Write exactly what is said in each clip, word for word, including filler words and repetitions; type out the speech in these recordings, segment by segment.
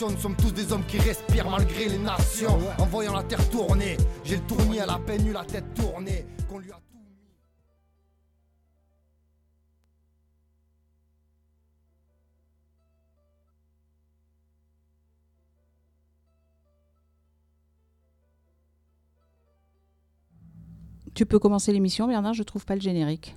Nous sommes tous des hommes qui respirent malgré les nations. En voyant la terre tourner, j'ai le tournis à la peine eu la tête tournée. Qu'on lui a tout mis. Tu peux commencer l'émission, Bernard, je trouve pas le générique.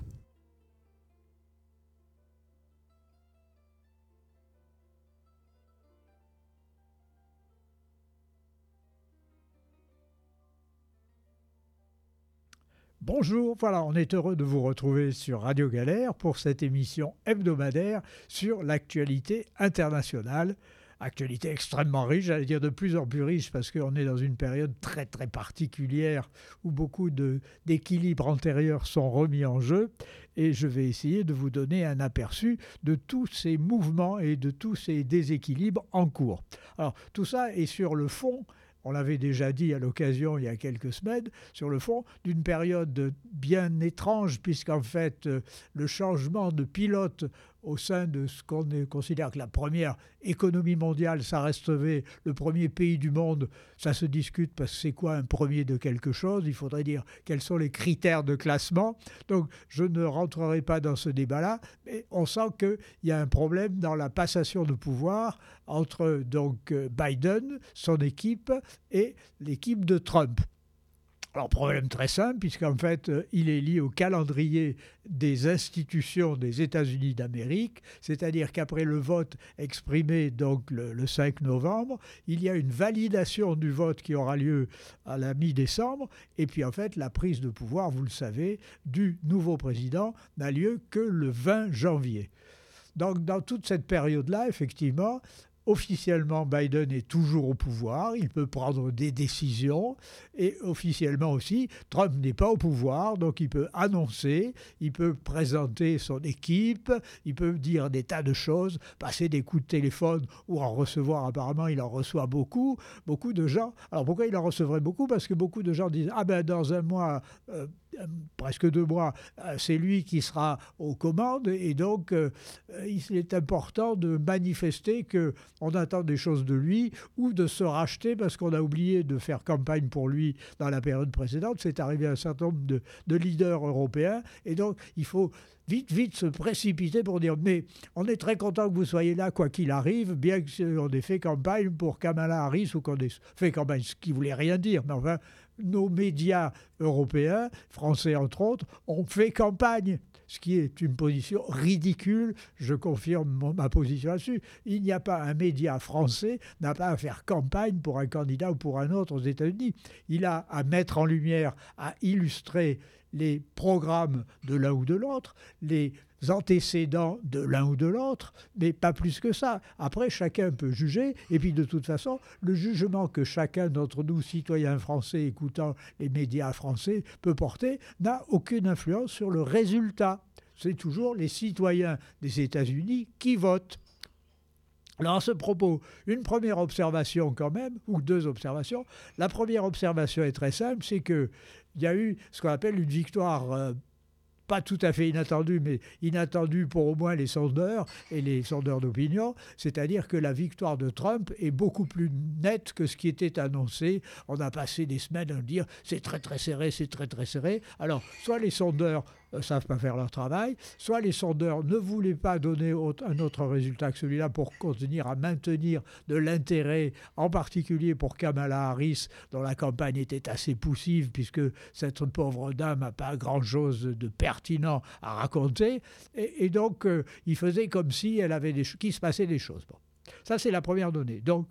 Bonjour, voilà, on est heureux de vous retrouver sur Radio Galère pour cette émission hebdomadaire sur l'actualité internationale. Actualité extrêmement riche, j'allais dire de plus en plus riche parce qu'on est dans une période très très particulière où beaucoup de, d'équilibres antérieurs sont remis en jeu et je vais essayer de vous donner un aperçu de tous ces mouvements et de tous ces déséquilibres en cours. Alors tout ça est sur le fond, on l'avait déjà dit à l'occasion il y a quelques semaines, sur le fond d'une période bien étrange puisqu'en fait le changement de pilote au sein de ce qu'on considère que la première économie mondiale, ça resterait le premier pays du monde, ça se discute parce que c'est quoi un premier de quelque chose, il faudrait dire quels sont les critères de classement. Donc je ne rentrerai pas dans ce débat-là, mais on sent qu'il y a un problème dans la passation de pouvoir entre donc Biden, son équipe, et l'équipe de Trump. Alors, problème très simple, puisqu'en fait, il est lié au calendrier des institutions des États-Unis d'Amérique, c'est-à-dire qu'après le vote exprimé donc le, le cinq novembre, il y a une validation du vote qui aura lieu à la mi-décembre, et puis en fait, la prise de pouvoir, vous le savez, du nouveau président n'a lieu que le vingt janvier. Donc, dans toute cette période-là, effectivement, officiellement, Biden est toujours au pouvoir, il peut prendre des décisions et officiellement aussi, Trump n'est pas au pouvoir, donc il peut annoncer, il peut présenter son équipe, il peut dire des tas de choses, passer des coups de téléphone ou en recevoir, apparemment il en reçoit beaucoup, beaucoup de gens. Alors pourquoi il en recevrait beaucoup ? Parce que beaucoup de gens disent « Ah ben dans un mois... Euh, presque deux mois, c'est lui qui sera aux commandes et donc euh, il est important de manifester qu'on attend des choses de lui ou de se racheter parce qu'on a oublié de faire campagne pour lui dans la période précédente. C'est arrivé à un certain nombre de, de leaders européens et donc il faut vite, vite se précipiter pour dire « mais on est très content que vous soyez là quoi qu'il arrive, bien qu'on ait fait campagne pour Kamala Harris ou qu'on ait fait campagne », ce qui ne voulait rien dire, mais enfin nos médias européens, français entre autres, ont fait campagne, ce qui est une position ridicule. Je confirme mon, ma position là-dessus. Il n'y a pas un média français n'a pas à faire campagne pour un candidat ou pour un autre aux États-Unis. Il a à mettre en lumière, à illustrer les programmes de l'un ou de l'autre, les antécédents de l'un ou de l'autre, mais pas plus que ça. Après, chacun peut juger, et puis de toute façon, le jugement que chacun d'entre nous, citoyens français écoutant les médias français, peut porter, n'a aucune influence sur le résultat. C'est toujours les citoyens des États-Unis qui votent. Alors à ce propos, une première observation quand même, ou deux observations. La première observation est très simple, c'est qu'il y a eu ce qu'on appelle une victoire euh, pas tout à fait inattendu, mais inattendu pour au moins les sondeurs et les sondeurs d'opinion, c'est-à-dire que la victoire de Trump est beaucoup plus nette que ce qui était annoncé. On a passé des semaines à dire c'est très très serré, c'est très très serré. Alors, soit les sondeurs ne savent pas faire leur travail, soit les sondeurs ne voulaient pas donner un autre résultat que celui-là pour continuer à maintenir de l'intérêt, en particulier pour Kamala Harris, dont la campagne était assez poussive, puisque cette pauvre dame n'a pas grand-chose de pertinent à raconter, et, et donc euh, il faisait comme si elle avait des, qu'il se passait des choses. Bon. Ça, c'est la première donnée. Donc,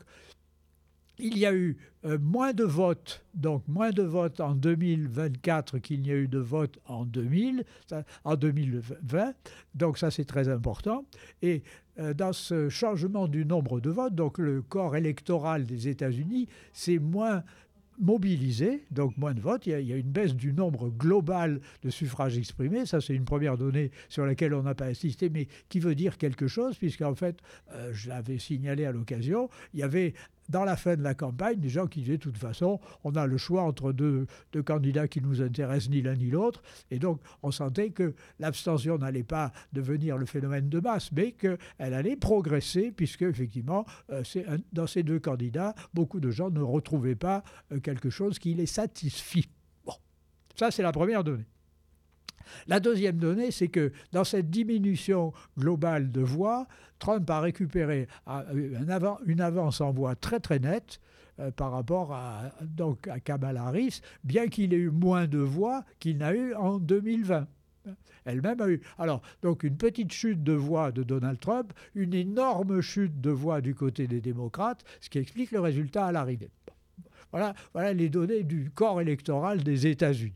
il y a eu euh, moins de votes, donc moins de votes en deux mille vingt-quatre qu'il n'y a eu de votes en deux mille, ça, en deux mille vingt. Donc ça, c'est très important. Et euh, dans ce changement du nombre de votes, donc le corps électoral des États-Unis, c'est moins mobilisé, donc moins de votes. Il y, a, il y a une baisse du nombre global de suffrages exprimés. Ça, c'est une première donnée sur laquelle on n'a pas insisté, mais qui veut dire quelque chose, puisqu'en fait, euh, je l'avais signalé à l'occasion, il y avait dans la fin de la campagne, des gens qui disaient de toute façon, on a le choix entre deux, deux candidats qui nous intéressent ni l'un ni l'autre. Et donc, on sentait que l'abstention n'allait pas devenir le phénomène de masse, mais qu'elle allait progresser, puisque, effectivement, euh, c'est un, dans ces deux candidats, beaucoup de gens ne retrouvaient pas euh, quelque chose qui les satisfit. Bon, ça, c'est la première donnée. La deuxième donnée, c'est que dans cette diminution globale de voix, Trump a récupéré un avant, une avance en voix très très nette euh, par rapport à, donc, à Kamala Harris, bien qu'il ait eu moins de voix qu'il n'a eu en deux mille vingt. Elle-même a eu. Alors, donc une petite chute de voix de Donald Trump, une énorme chute de voix du côté des démocrates, ce qui explique le résultat à l'arrivée. Bon. Voilà, voilà les données du corps électoral des États-Unis.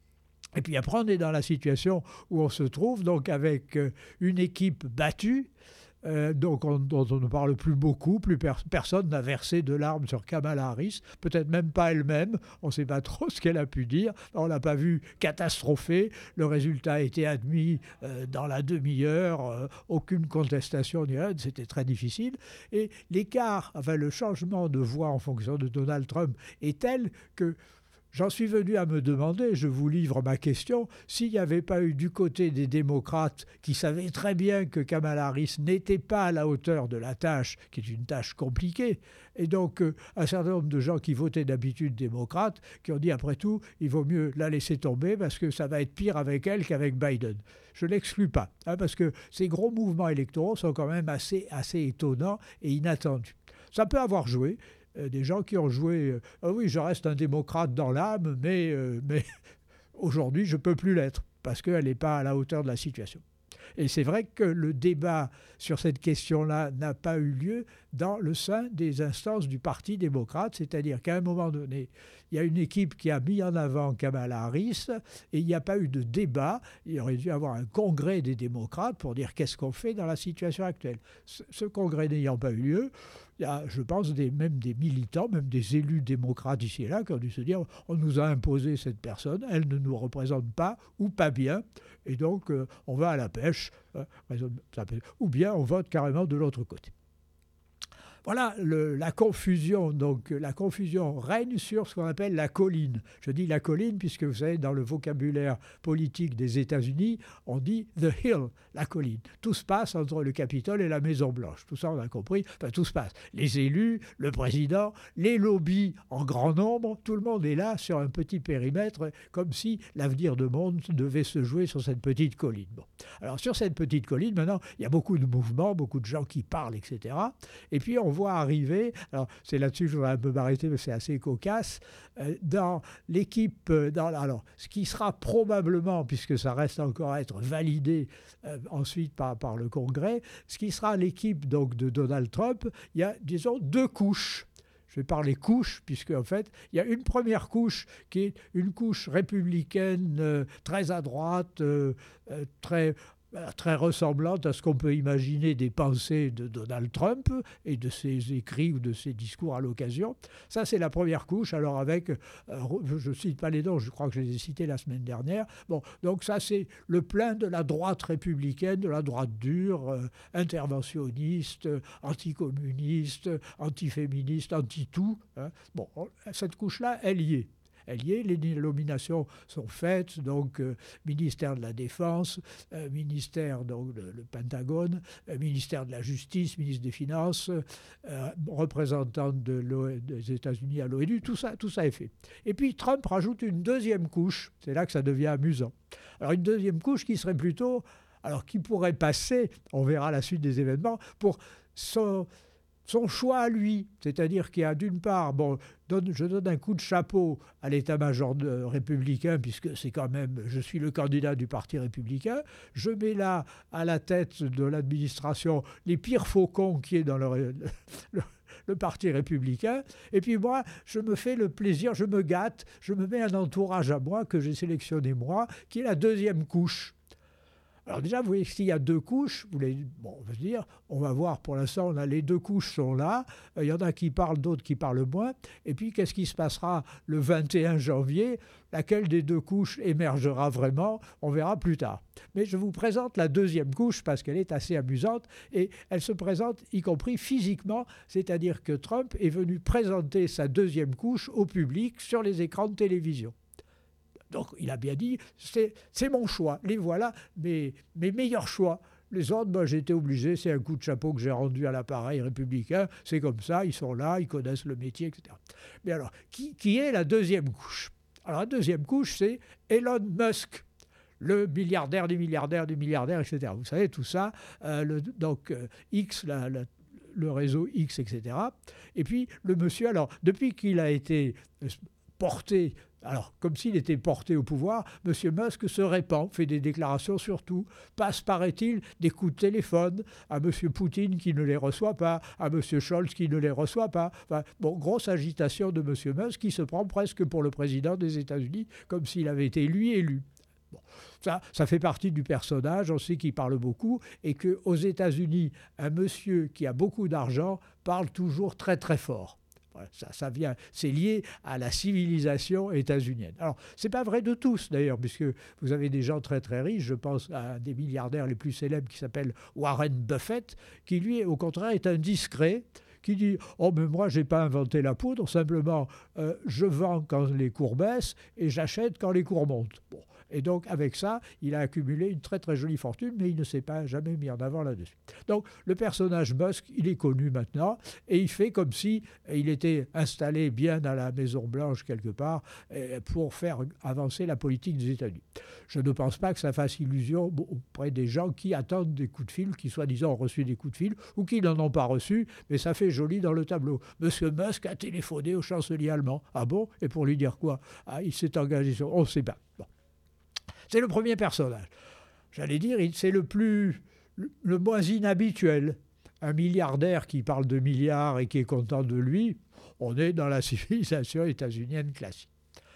Et puis après, on est dans la situation où on se trouve donc avec une équipe battue, euh, donc on, dont on ne parle plus beaucoup, plus per- personne n'a versé de larmes sur Kamala Harris, peut-être même pas elle-même, on ne sait pas trop ce qu'elle a pu dire, on ne l'a pas vu catastropher, le résultat a été admis euh, dans la demi-heure, euh, aucune contestation, ni rien, c'était très difficile, et l'écart, enfin le changement de voix en fonction de Donald Trump est tel que j'en suis venu à me demander, je vous livre ma question, s'il n'y avait pas eu du côté des démocrates qui savaient très bien que Kamala Harris n'était pas à la hauteur de la tâche, qui est une tâche compliquée, et donc euh, un certain nombre de gens qui votaient d'habitude démocrates, qui ont dit après tout, il vaut mieux la laisser tomber parce que ça va être pire avec elle qu'avec Biden. Je ne l'exclus pas, hein, parce que ces gros mouvements électoraux sont quand même assez, assez étonnants et inattendus. Ça peut avoir joué. Des gens qui ont joué euh, « Ah oui, je reste un démocrate dans l'âme, mais, euh, mais aujourd'hui, je ne peux plus l'être, parce qu'elle n'est pas à la hauteur de la situation. » Et c'est vrai que le débat sur cette question-là n'a pas eu lieu dans le sein des instances du Parti démocrate, c'est-à-dire qu'à un moment donné, il y a une équipe qui a mis en avant Kamala Harris et il n'y a pas eu de débat. Il aurait dû y avoir un congrès des démocrates pour dire qu'est-ce qu'on fait dans la situation actuelle. Ce, ce congrès n'ayant pas eu lieu, il y a, je pense, des, même des militants, même des élus démocrates ici et là qui ont dû se dire on nous a imposé cette personne, elle ne nous représente pas ou pas bien, et donc euh, on va à la pêche, euh, ou bien on vote carrément de l'autre côté. Voilà le, la confusion. Donc la confusion règne sur ce qu'on appelle la colline. Je dis la colline puisque vous savez, dans le vocabulaire politique des États-Unis, on dit « the hill », la colline. Tout se passe entre le Capitole et la Maison-Blanche. Tout ça, on a compris. Enfin, tout se passe. Les élus, le président, les lobbies en grand nombre, tout le monde est là sur un petit périmètre, comme si l'avenir du monde devait se jouer sur cette petite colline. Bon. Alors sur cette petite colline, maintenant, il y a beaucoup de mouvements, beaucoup de gens qui parlent, et cetera. Et puis on voit arriver, alors c'est là-dessus que je voudrais un peu m'arrêter, mais c'est assez cocasse, euh, dans l'équipe, dans, alors ce qui sera probablement, puisque ça reste encore à être validé euh, ensuite par, par le Congrès, ce qui sera l'équipe donc de Donald Trump, il y a, disons, deux couches. Je vais parler couches, puisque en fait, il y a une première couche qui est une couche républicaine euh, très à droite, euh, euh, très... très ressemblante à ce qu'on peut imaginer des pensées de Donald Trump et de ses écrits ou de ses discours à l'occasion. Ça, c'est la première couche. Alors avec, euh, je ne cite pas les noms, je crois que je les ai cités la semaine dernière. Bon, donc ça, c'est le plein de la droite républicaine, de la droite dure, euh, interventionniste, anticommuniste, antiféministe, anti-tout. Hein. Bon, cette couche-là, elle y est. Elle y est, les nominations sont faites, donc euh, ministère de la Défense, euh, ministère, donc le, le Pentagone, euh, ministère de la Justice, ministre des Finances, euh, représentant de des États-Unis à l'ONU, tout ça, tout ça est fait. Et puis Trump rajoute une deuxième couche, c'est là que ça devient amusant. Alors une deuxième couche qui serait plutôt, alors qui pourrait passer, on verra la suite des événements, pour son... son choix à lui, c'est-à-dire qu'il y a d'une part, bon, donne, je donne un coup de chapeau à l'état-major de, républicain, puisque c'est quand même, je suis le candidat du Parti républicain, je mets là à la tête de l'administration les pires faucons qui est dans le, le, le, le Parti républicain, et puis moi, je me fais le plaisir, je me gâte, je me mets un entourage à moi que j'ai sélectionné moi, qui est la deuxième couche. Alors déjà, vous voyez qu'il y a deux couches. Vous voulez, bon, on va se dire, on va voir pour l'instant, on a, les deux couches sont là. Il y en a qui parlent, d'autres qui parlent moins. Et puis, qu'est-ce qui se passera le vingt et un janvier? Laquelle des deux couches émergera vraiment? On verra plus tard. Mais je vous présente la deuxième couche parce qu'elle est assez amusante et elle se présente y compris physiquement, c'est-à-dire que Trump est venu présenter sa deuxième couche au public sur les écrans de télévision. Donc il a bien dit, c'est, c'est mon choix, les voilà mes, mes meilleurs choix. Les autres, ben, j'ai été obligé, c'est un coup de chapeau que j'ai rendu à l'appareil républicain, c'est comme ça, ils sont là, ils connaissent le métier, et cetera. Mais alors, qui, qui est la deuxième couche? Alors la deuxième couche, c'est Elon Musk, le milliardaire des milliardaires des milliardaires, et cetera. Vous savez, tout ça, euh, le, donc euh, X, la, la, le réseau X, et cetera. Et puis le monsieur, alors, depuis qu'il a été porté... Alors, comme s'il était porté au pouvoir, M. Musk se répand, fait des déclarations sur tout, passe, paraît-il, des coups de téléphone à M. Poutine qui ne les reçoit pas, à M. Scholz qui ne les reçoit pas. Enfin, bon, grosse agitation de M. Musk qui se prend presque pour le président des États-Unis, comme s'il avait été lui élu. Bon, ça, ça fait partie du personnage, on sait qu'il parle beaucoup, et qu'aux États-Unis, un monsieur qui a beaucoup d'argent parle toujours très très fort. Ça, ça vient, c'est lié à la civilisation états-unienne. Alors, ce n'est pas vrai de tous, d'ailleurs, puisque vous avez des gens très, très riches. Je pense à un des milliardaires les plus célèbres qui s'appelle Warren Buffett, qui, lui, au contraire, est un discret, qui dit « Oh, mais moi, je n'ai pas inventé la poudre, simplement, euh, je vends quand les cours baissent et j'achète quand les cours montent. » Bon. Et donc, avec ça, il a accumulé une très, très jolie fortune, mais il ne s'est pas jamais mis en avant là-dessus. Donc, le personnage Musk, il est connu maintenant, et il fait comme si il était installé bien à la Maison-Blanche, quelque part, pour faire avancer la politique des États-Unis. Je ne pense pas que ça fasse illusion auprès des gens qui attendent des coups de fil, qui soi-disant ont reçu des coups de fil, ou qui n'en ont pas reçu, mais ça fait joli dans le tableau. Monsieur Musk a téléphoné au chancelier allemand. Ah bon? Et pour lui dire quoi? Ah, il s'est engagé sur... On ne sait pas. Bon. C'est le premier personnage. J'allais dire, c'est le plus, le moins inhabituel. Un milliardaire qui parle de milliards et qui est content de lui, on est dans la civilisation états-unienne classique.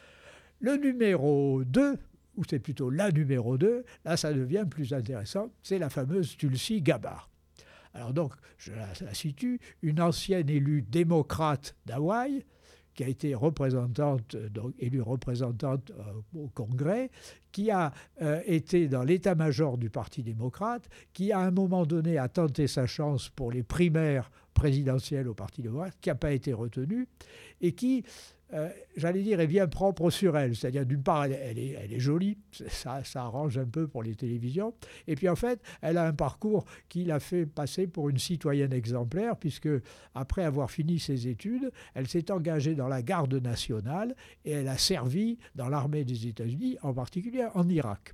Le numéro deux, ou c'est plutôt la numéro deux, là ça devient plus intéressant, c'est la fameuse Tulsi Gabbard. Alors donc, je la, la situe, une ancienne élue démocrate d'Hawaï, qui a été représentante, donc élue représentante euh, au Congrès, qui a euh, été dans l'état-major du Parti démocrate, qui à un moment donné a tenté sa chance pour les primaires présidentielles au Parti démocrate, qui n'a pas été retenue, et qui, euh, j'allais dire, est bien propre sur elle. C'est-à-dire, d'une part, elle, elle, est, elle est jolie, ça, ça arrange un peu pour les télévisions, et puis en fait, elle a un parcours qui l'a fait passer pour une citoyenne exemplaire, puisque après avoir fini ses études, elle s'est engagée dans la garde nationale, et elle a servi dans l'armée des États-Unis, en particulier en Irak.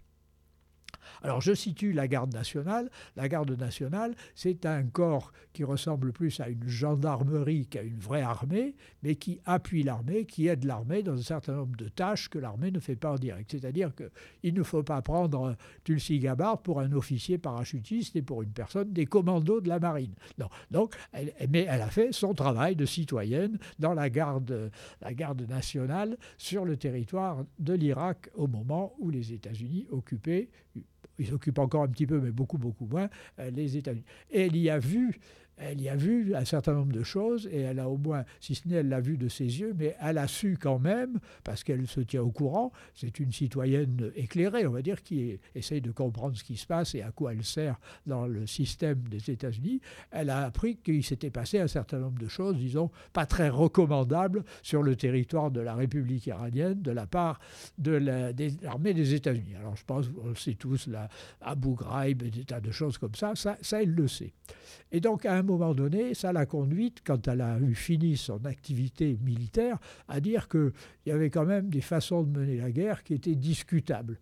Alors je situe la garde nationale. La garde nationale, c'est un corps qui ressemble plus à une gendarmerie qu'à une vraie armée, mais qui appuie l'armée, qui aide l'armée dans un certain nombre de tâches que l'armée ne fait pas en direct. C'est-à-dire qu'il ne faut pas prendre Tulsi Gabbard pour un officier parachutiste et pour une personne des commandos de la marine. Non. Donc, elle, mais elle a fait son travail de citoyenne dans la garde, la garde nationale sur le territoire de l'Irak au moment où les États-Unis occupaient, ils occupent encore un petit peu, mais beaucoup, beaucoup moins, les États-Unis. Et elle y a vu, elle y a vu un certain nombre de choses, et elle a au moins, si ce n'est elle l'a vu de ses yeux, mais elle a su quand même, parce qu'elle se tient au courant, c'est une citoyenne éclairée, on va dire, qui essaye de comprendre ce qui se passe et à quoi elle sert dans le système des États-Unis. Elle a appris qu'il s'était passé un certain nombre de choses, disons, pas très recommandables sur le territoire de la République iranienne de la part de la, de l'armée des États-Unis. Alors je pense, on le sait tous, là, Abu Ghraib, des tas de choses comme ça, ça, ça elle le sait. Et donc, à un moment donné, ça l'a conduite, quand elle a eu fini son activité militaire, à dire qu'il y avait quand même des façons de mener la guerre qui étaient discutables.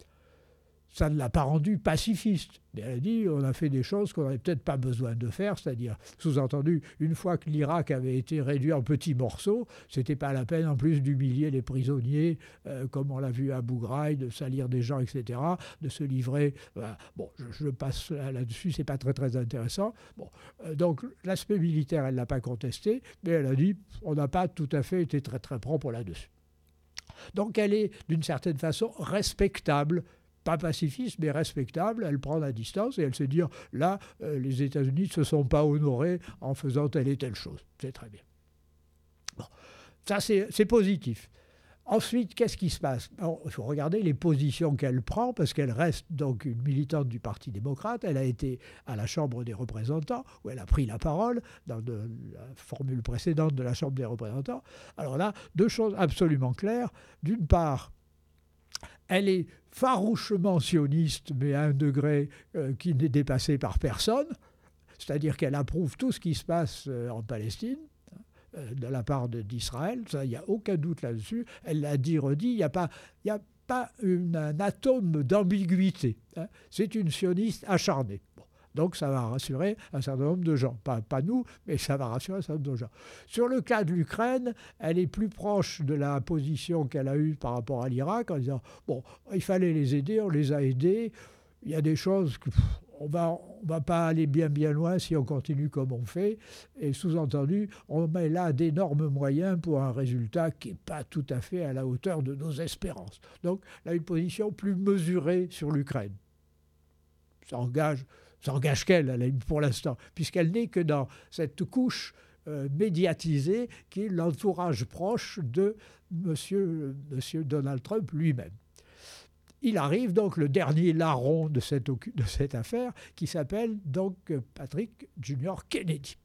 Ça ne l'a pas rendue pacifiste. Elle a dit on a fait des choses qu'on n'avait peut-être pas besoin de faire, c'est-à-dire, sous-entendu, une fois que l'Irak avait été réduit en petits morceaux, c'était pas la peine en plus d'humilier les prisonniers, euh, comme on l'a vu à Abu Ghraib, de salir des gens, et cetera, de se livrer. Voilà. Bon, je, je passe là-dessus, c'est pas très très intéressant. Bon, euh, donc l'aspect militaire, elle l'a pas contesté, mais elle a dit on n'a pas tout à fait été très très propre là-dessus. Donc elle est d'une certaine façon respectable pas pacifiste, mais respectable. Elle prend la distance et elle sait dire, là, euh, les États-Unis ne se sont pas honorés en faisant telle et telle chose. C'est très bien. Bon. Ça, c'est, c'est positif. Ensuite, qu'est-ce qui se passe? Alors, il faut regarder les positions qu'elle prend, parce qu'elle reste donc une militante du Parti démocrate. Elle a été à la Chambre des représentants, où elle a pris la parole dans de, la formule précédente de la Chambre des représentants. Alors là, deux choses absolument claires. D'une part, elle est farouchement sioniste, mais à un degré euh, qui n'est dépassé par personne. C'est-à-dire qu'elle approuve tout ce qui se passe euh, en Palestine, de la part de, d'Israël, il n'y a aucun doute là-dessus. Elle l'a dit, redit, il n'y a pas, y a pas une, un atome d'ambiguïté. Hein. C'est une sioniste acharnée. Bon. Donc ça va rassurer un certain nombre de gens. Pas, pas nous, mais ça va rassurer un certain nombre de gens. Sur le cas de l'Ukraine, elle est plus proche de la position qu'elle a eue par rapport à l'Irak, en disant, bon, il fallait les aider, on les a aidés. Il y a des choses que... Pff, on va, on va pas aller bien bien loin si on continue comme on fait. Et sous-entendu, on met là d'énormes moyens pour un résultat qui n'est pas tout à fait à la hauteur de nos espérances. Donc, elle a une position plus mesurée sur l'Ukraine. Ça engage, ça engage qu'elle, pour l'instant, puisqu'elle n'est que dans cette couche euh, médiatisée qui est l'entourage proche de monsieur, monsieur Donald Trump lui-même. Il arrive donc le dernier larron de cette, de cette affaire, qui s'appelle donc Patrick Junior Kennedy.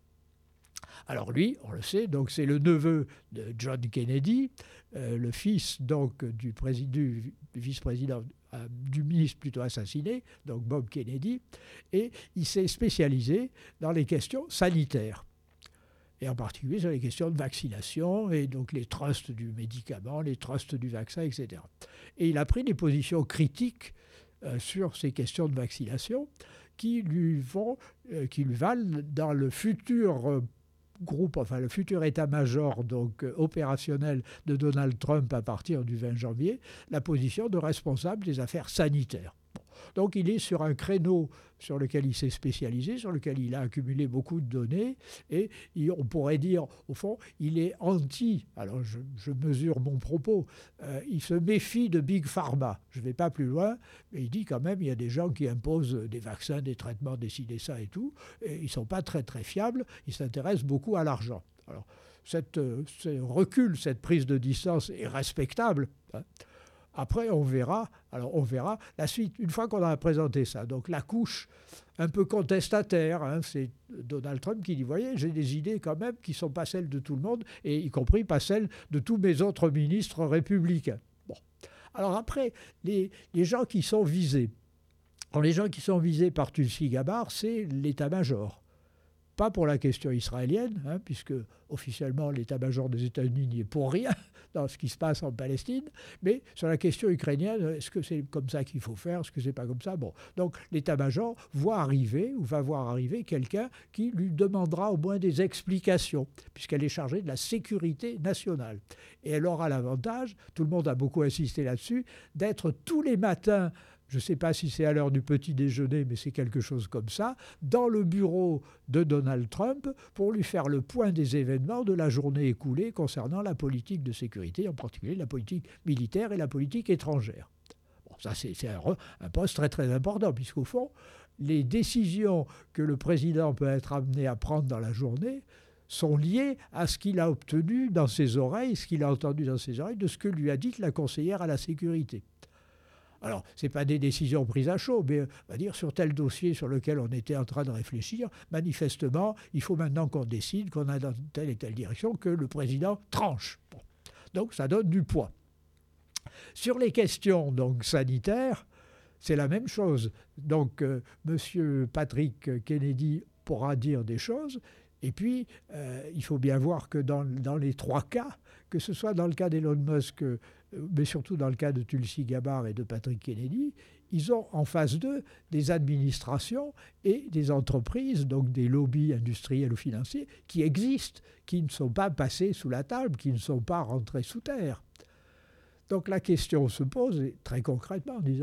Alors lui, on le sait, donc c'est le neveu de John Kennedy, euh, le fils donc du, président, du vice-président, euh, du ministre plutôt assassiné, donc Bob Kennedy, et il s'est spécialisé dans les questions sanitaires. Et en particulier sur les questions de vaccination et donc les trusts du médicament, les trusts du vaccin, et cetera. Et il a pris des positions critiques euh, sur ces questions de vaccination qui lui, vont, euh, qui lui valent dans le futur euh, groupe, enfin le futur état-major donc euh, opérationnel de Donald Trump à partir du vingt janvier, la position de responsable des affaires sanitaires. Bon. Donc il est sur un créneau sur lequel il s'est spécialisé, sur lequel il a accumulé beaucoup de données, et il, on pourrait dire, au fond, il est anti, alors je, je mesure mon propos, euh, il se méfie de Big Pharma. Je ne vais pas plus loin, mais il dit quand même, il y a des gens qui imposent des vaccins, des traitements, des ci, des ça et tout, et ils ne sont pas très très fiables, ils s'intéressent beaucoup à l'argent. Alors, cette, ce recul, cette prise de distance est respectable, hein. Après, on verra, alors on verra la suite, une fois qu'on a présenté ça. Donc la couche un peu contestataire, hein, c'est Donald Trump qui dit, voyez, j'ai des idées quand même qui ne sont pas celles de tout le monde, et y compris pas celles de tous mes autres ministres républicains. Bon. Alors après, les, les gens qui sont visés, alors les gens qui sont visés par Tulsi Gabbard, c'est l'état-major. Pas pour la question israélienne, hein, puisque officiellement l'état-major des États-Unis n'y est pour rien dans ce qui se passe en Palestine, mais sur la question ukrainienne, est-ce que c'est comme ça qu'il faut faire, est-ce que c'est pas comme ça? Bon, donc l'état-major voit arriver, ou va voir arriver quelqu'un qui lui demandera au moins des explications, puisqu'elle est chargée de la sécurité nationale. Et elle aura l'avantage, tout le monde a beaucoup insisté là-dessus, d'être tous les matins, je ne sais pas si c'est à l'heure du petit déjeuner, mais c'est quelque chose comme ça, dans le bureau de Donald Trump pour lui faire le point des événements de la journée écoulée concernant la politique de sécurité, en particulier la politique militaire et la politique étrangère. Bon, ça, c'est, c'est un, un poste très très important, puisqu'au fond, les décisions que le président peut être amené à prendre dans la journée sont liées à ce qu'il a obtenu dans ses oreilles, ce qu'il a entendu dans ses oreilles, de ce que lui a dit la conseillère à la sécurité. Alors, ce n'est pas des décisions prises à chaud, mais on va dire sur tel dossier sur lequel on était en train de réfléchir, manifestement, il faut maintenant qu'on décide, qu'on a dans telle et telle direction, que le président tranche. Bon. Donc, ça donne du poids. Sur les questions donc, sanitaires, c'est la même chose. Donc, euh, M. Patrick Kennedy pourra dire des choses, et puis, euh, il faut bien voir que dans, dans les trois cas, que ce soit dans le cas d'Elon Musk, mais surtout dans le cas de Tulsi Gabbard et de Patrick Kennedy, ils ont en face d'eux des administrations et des entreprises, donc des lobbies industriels ou financiers, qui existent, qui ne sont pas passés sous la table, qui ne sont pas rentrés sous terre. Donc la question se pose très concrètement en disant,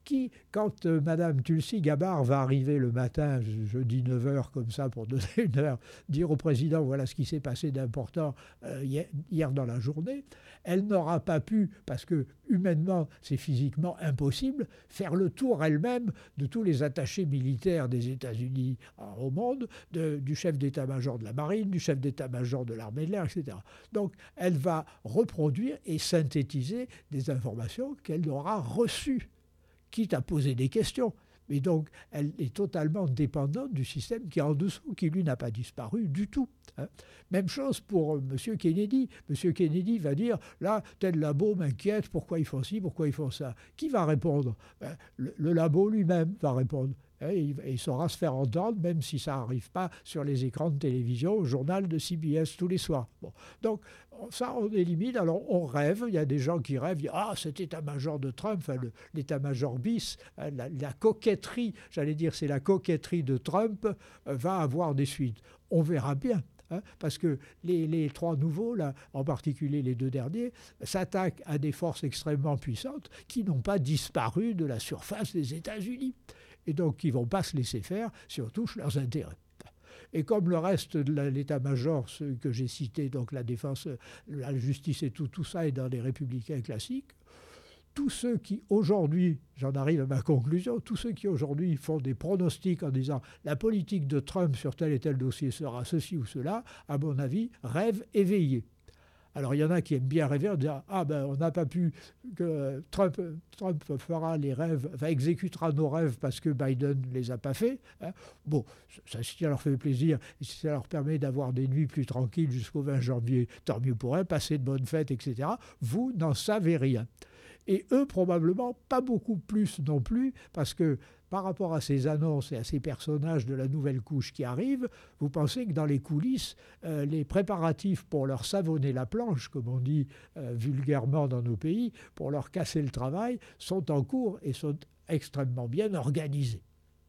qui, quand euh, Madame Tulsi Gabbard va arriver le matin, je, je dis neuf heures comme ça pour donner une heure, dire au président voilà ce qui s'est passé d'important euh, hier, hier dans la journée, elle n'aura pas pu, parce que humainement c'est physiquement impossible, faire le tour elle-même de tous les attachés militaires des États-Unis au monde, de, du chef d'état-major de la marine, du chef d'état-major de l'armée de l'air, et cetera. Donc elle va reproduire et synthétiser des informations qu'elle aura reçues, quitte à poser des questions. Mais donc, elle est totalement dépendante du système qui est en dessous, qui lui n'a pas disparu du tout. Hein. Même chose pour M. Kennedy. M. Kennedy va dire, là, tel labo m'inquiète, pourquoi ils font ci, pourquoi ils font ça. Qui va répondre? Ben, le, le labo lui-même va répondre. Hein, il, il saura se faire entendre, même si ça n'arrive pas sur les écrans de télévision, au journal de C B S tous les soirs. Bon. Donc, ça, on élimine. Alors, on rêve. Il y a des gens qui rêvent. Disent, ah, cet état-major de Trump, enfin, le, l'état-major bis, hein, la, la coquetterie, j'allais dire, c'est la coquetterie de Trump, euh, va avoir des suites. On verra bien. Hein, parce que les, les trois nouveaux, là, en particulier les deux derniers, s'attaquent à des forces extrêmement puissantes qui n'ont pas disparu de la surface des États-Unis. Et donc, qui ne vont pas se laisser faire si on touche leurs intérêts. Et comme le reste de l'état-major, ceux que j'ai cités, donc la défense, la justice et tout, tout ça est dans les républicains classiques, tous ceux qui aujourd'hui, j'en arrive à ma conclusion, tous ceux qui aujourd'hui font des pronostics en disant la politique de Trump sur tel et tel dossier sera ceci ou cela, à mon avis, rêvent éveillés. Alors il y en a qui aiment bien rêver en disant « Ah ben on n'a pas pu, que Trump, Trump fera les rêves, enfin exécutera nos rêves parce que Biden ne les a pas faits. Hein. » Bon, ça, si ça leur fait plaisir, si ça leur permet d'avoir des nuits plus tranquilles jusqu'au vingt janvier, tant mieux pour eux, passer de bonnes fêtes, et cetera. Vous n'en savez rien. Et eux, probablement, pas beaucoup plus non plus, parce que par rapport à ces annonces et à ces personnages de la nouvelle couche qui arrivent, vous pensez que dans les coulisses, euh, les préparatifs pour leur savonner la planche, comme on dit euh, vulgairement dans nos pays, pour leur casser le travail, sont en cours et sont extrêmement bien organisés.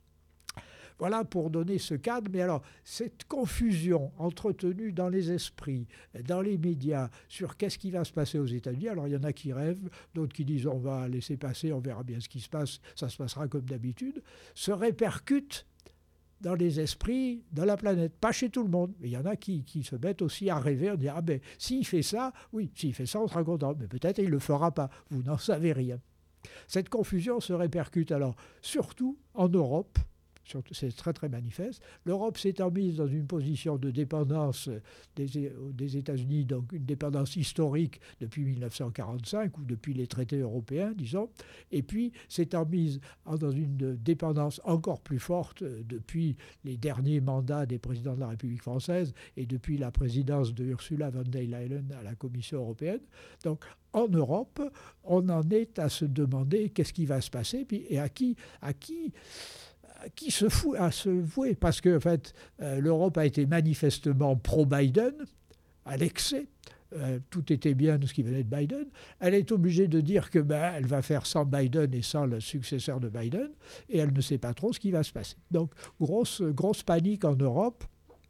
Voilà pour donner ce cadre. Mais alors, cette confusion entretenue dans les esprits, dans les médias, sur qu'est-ce qui va se passer aux États-Unis, alors il y en a qui rêvent, d'autres qui disent on va laisser passer, on verra bien ce qui se passe, ça se passera comme d'habitude, se répercute dans les esprits de la planète. Pas chez tout le monde, mais il y en a qui, qui se mettent aussi à rêver, en disant ah ben s'il fait ça, oui, s'il fait ça, on sera content, mais peut-être il ne le fera pas, vous n'en savez rien. Cette confusion se répercute alors surtout en Europe. C'est très très manifeste. L'Europe s'étant mise dans une position de dépendance des, des États-Unis, donc une dépendance historique depuis mille neuf cent quarante-cinq ou depuis les traités européens, disons, et puis s'étant mise dans une dépendance encore plus forte depuis les derniers mandats des présidents de la République française et depuis la présidence de Ursula von der Leyen à la Commission européenne. Donc en Europe, on en est à se demander qu'est-ce qui va se passer et à qui... À qui qui se fout à se vouer, parce que en fait, euh, l'Europe a été manifestement pro-Biden, à l'excès, euh, tout était bien de ce qui venait de Biden, elle est obligée de dire que ben, elle va faire sans Biden et sans le successeur de Biden, et elle ne sait pas trop ce qui va se passer. Donc, grosse, grosse panique en Europe,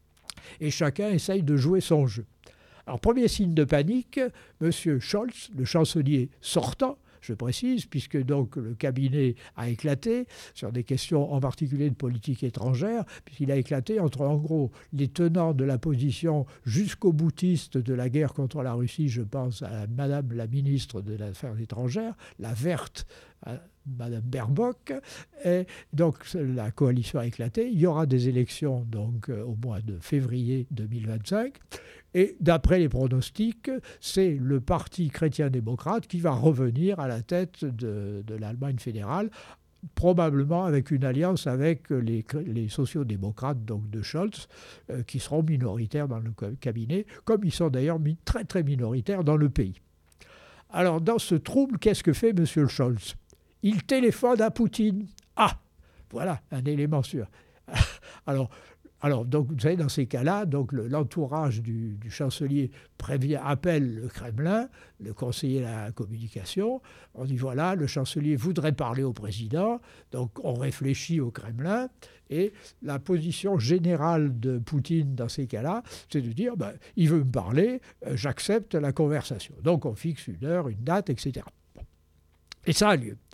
et chacun essaye de jouer son jeu. Alors, premier signe de panique, M. Scholz, le chancelier sortant, je précise, puisque donc le cabinet a éclaté sur des questions en particulier de politique étrangère, puisqu'il a éclaté entre en gros les tenants de la position jusqu'au boutiste de la guerre contre la Russie, je pense à Madame la ministre de l'Affaires étrangères, la verte, Madame Baerbock, et donc la coalition a éclaté. Il y aura des élections donc au mois de février deux mille vingt-cinq. Et d'après les pronostics, c'est le parti chrétien-démocrate qui va revenir à la tête de, de l'Allemagne fédérale, probablement avec une alliance avec les, les sociaux-démocrates donc de Scholz, euh, qui seront minoritaires dans le cabinet, comme ils sont d'ailleurs très très minoritaires dans le pays. Alors dans ce trouble, qu'est-ce que fait M. Scholz ? Il téléphone à Poutine. Ah, voilà un élément sûr. Alors, Alors, donc, vous savez, dans ces cas-là, donc, le, l'entourage du, du chancelier prévient, appelle le Kremlin, le conseiller à la communication. On dit, voilà, le chancelier voudrait parler au président. Donc, on réfléchit au Kremlin. Et la position générale de Poutine dans ces cas-là, c'est de dire, ben, il veut me parler, euh, j'accepte la conversation. Donc, on fixe une heure, une date, et cetera. Bon. Et ça a lieu.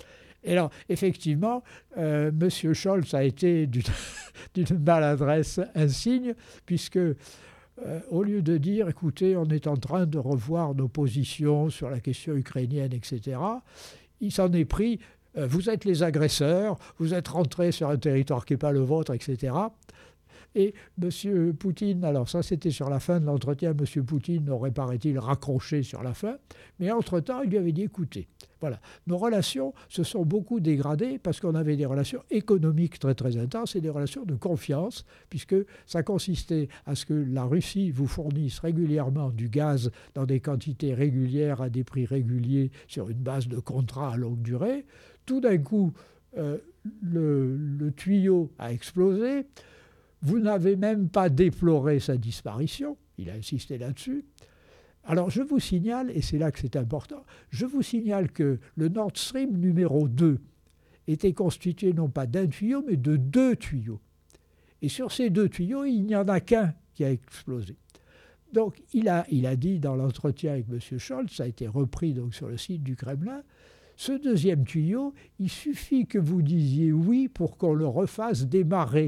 Et alors, effectivement, euh, M. Scholz a été d'une, d'une maladresse insigne, puisque euh, au lieu de dire, écoutez, on est en train de revoir nos positions sur la question ukrainienne, et cetera, il s'en est pris, euh, vous êtes les agresseurs, vous êtes rentrés sur un territoire qui n'est pas le vôtre, et cetera. Et M. Poutine, alors ça c'était sur la fin de l'entretien, M. Poutine aurait, paraît-il, raccroché sur la fin, mais entre-temps, il lui avait dit, écoutez, voilà, nos relations se sont beaucoup dégradées parce qu'on avait des relations économiques très très intenses et des relations de confiance, puisque ça consistait à ce que la Russie vous fournisse régulièrement du gaz dans des quantités régulières à des prix réguliers sur une base de contrat à longue durée. Tout d'un coup, euh, le, le tuyau a explosé. Vous n'avez même pas déploré sa disparition, il a insisté là-dessus. Alors je vous signale, et c'est là que c'est important, je vous signale que le Nord Stream numéro deux était constitué non pas d'un tuyau, mais de deux tuyaux. Et sur ces deux tuyaux, il n'y en a qu'un qui a explosé. Donc il a, il a dit dans l'entretien avec M. Scholz, ça a été repris donc sur le site du Kremlin, ce deuxième tuyau, il suffit que vous disiez oui pour qu'on le refasse démarrer.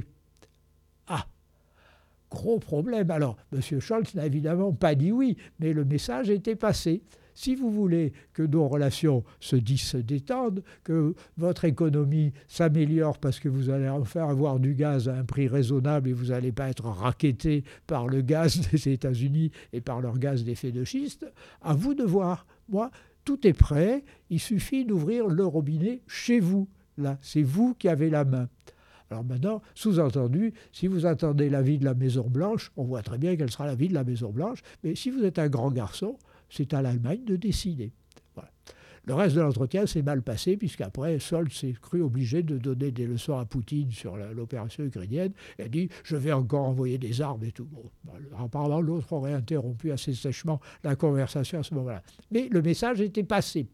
Ah, gros problème. Alors, M. Scholz n'a évidemment pas dit oui, mais le message était passé. Si vous voulez que nos relations se, se détendent, que votre économie s'améliore parce que vous allez enfin avoir du gaz à un prix raisonnable et vous n'allez pas être racketté par le gaz des États-Unis et par leur gaz d'effet de schiste, à vous de voir. Moi, tout est prêt, il suffit d'ouvrir le robinet chez vous. Là, c'est vous qui avez la main. Alors maintenant, sous-entendu, si vous attendez l'avis de la Maison-Blanche, on voit très bien quelle sera l'avis de la Maison-Blanche, mais si vous êtes un grand garçon, c'est à l'Allemagne de décider. Voilà. Le reste de l'entretien s'est mal passé, puisqu'après, Scholz s'est cru obligé de donner des leçons à Poutine sur la, l'opération ukrainienne, et a dit « je vais encore envoyer des armes et tout ». Bon, apparemment, l'autre aurait interrompu assez sèchement la conversation à ce moment-là. Mais le message était passé.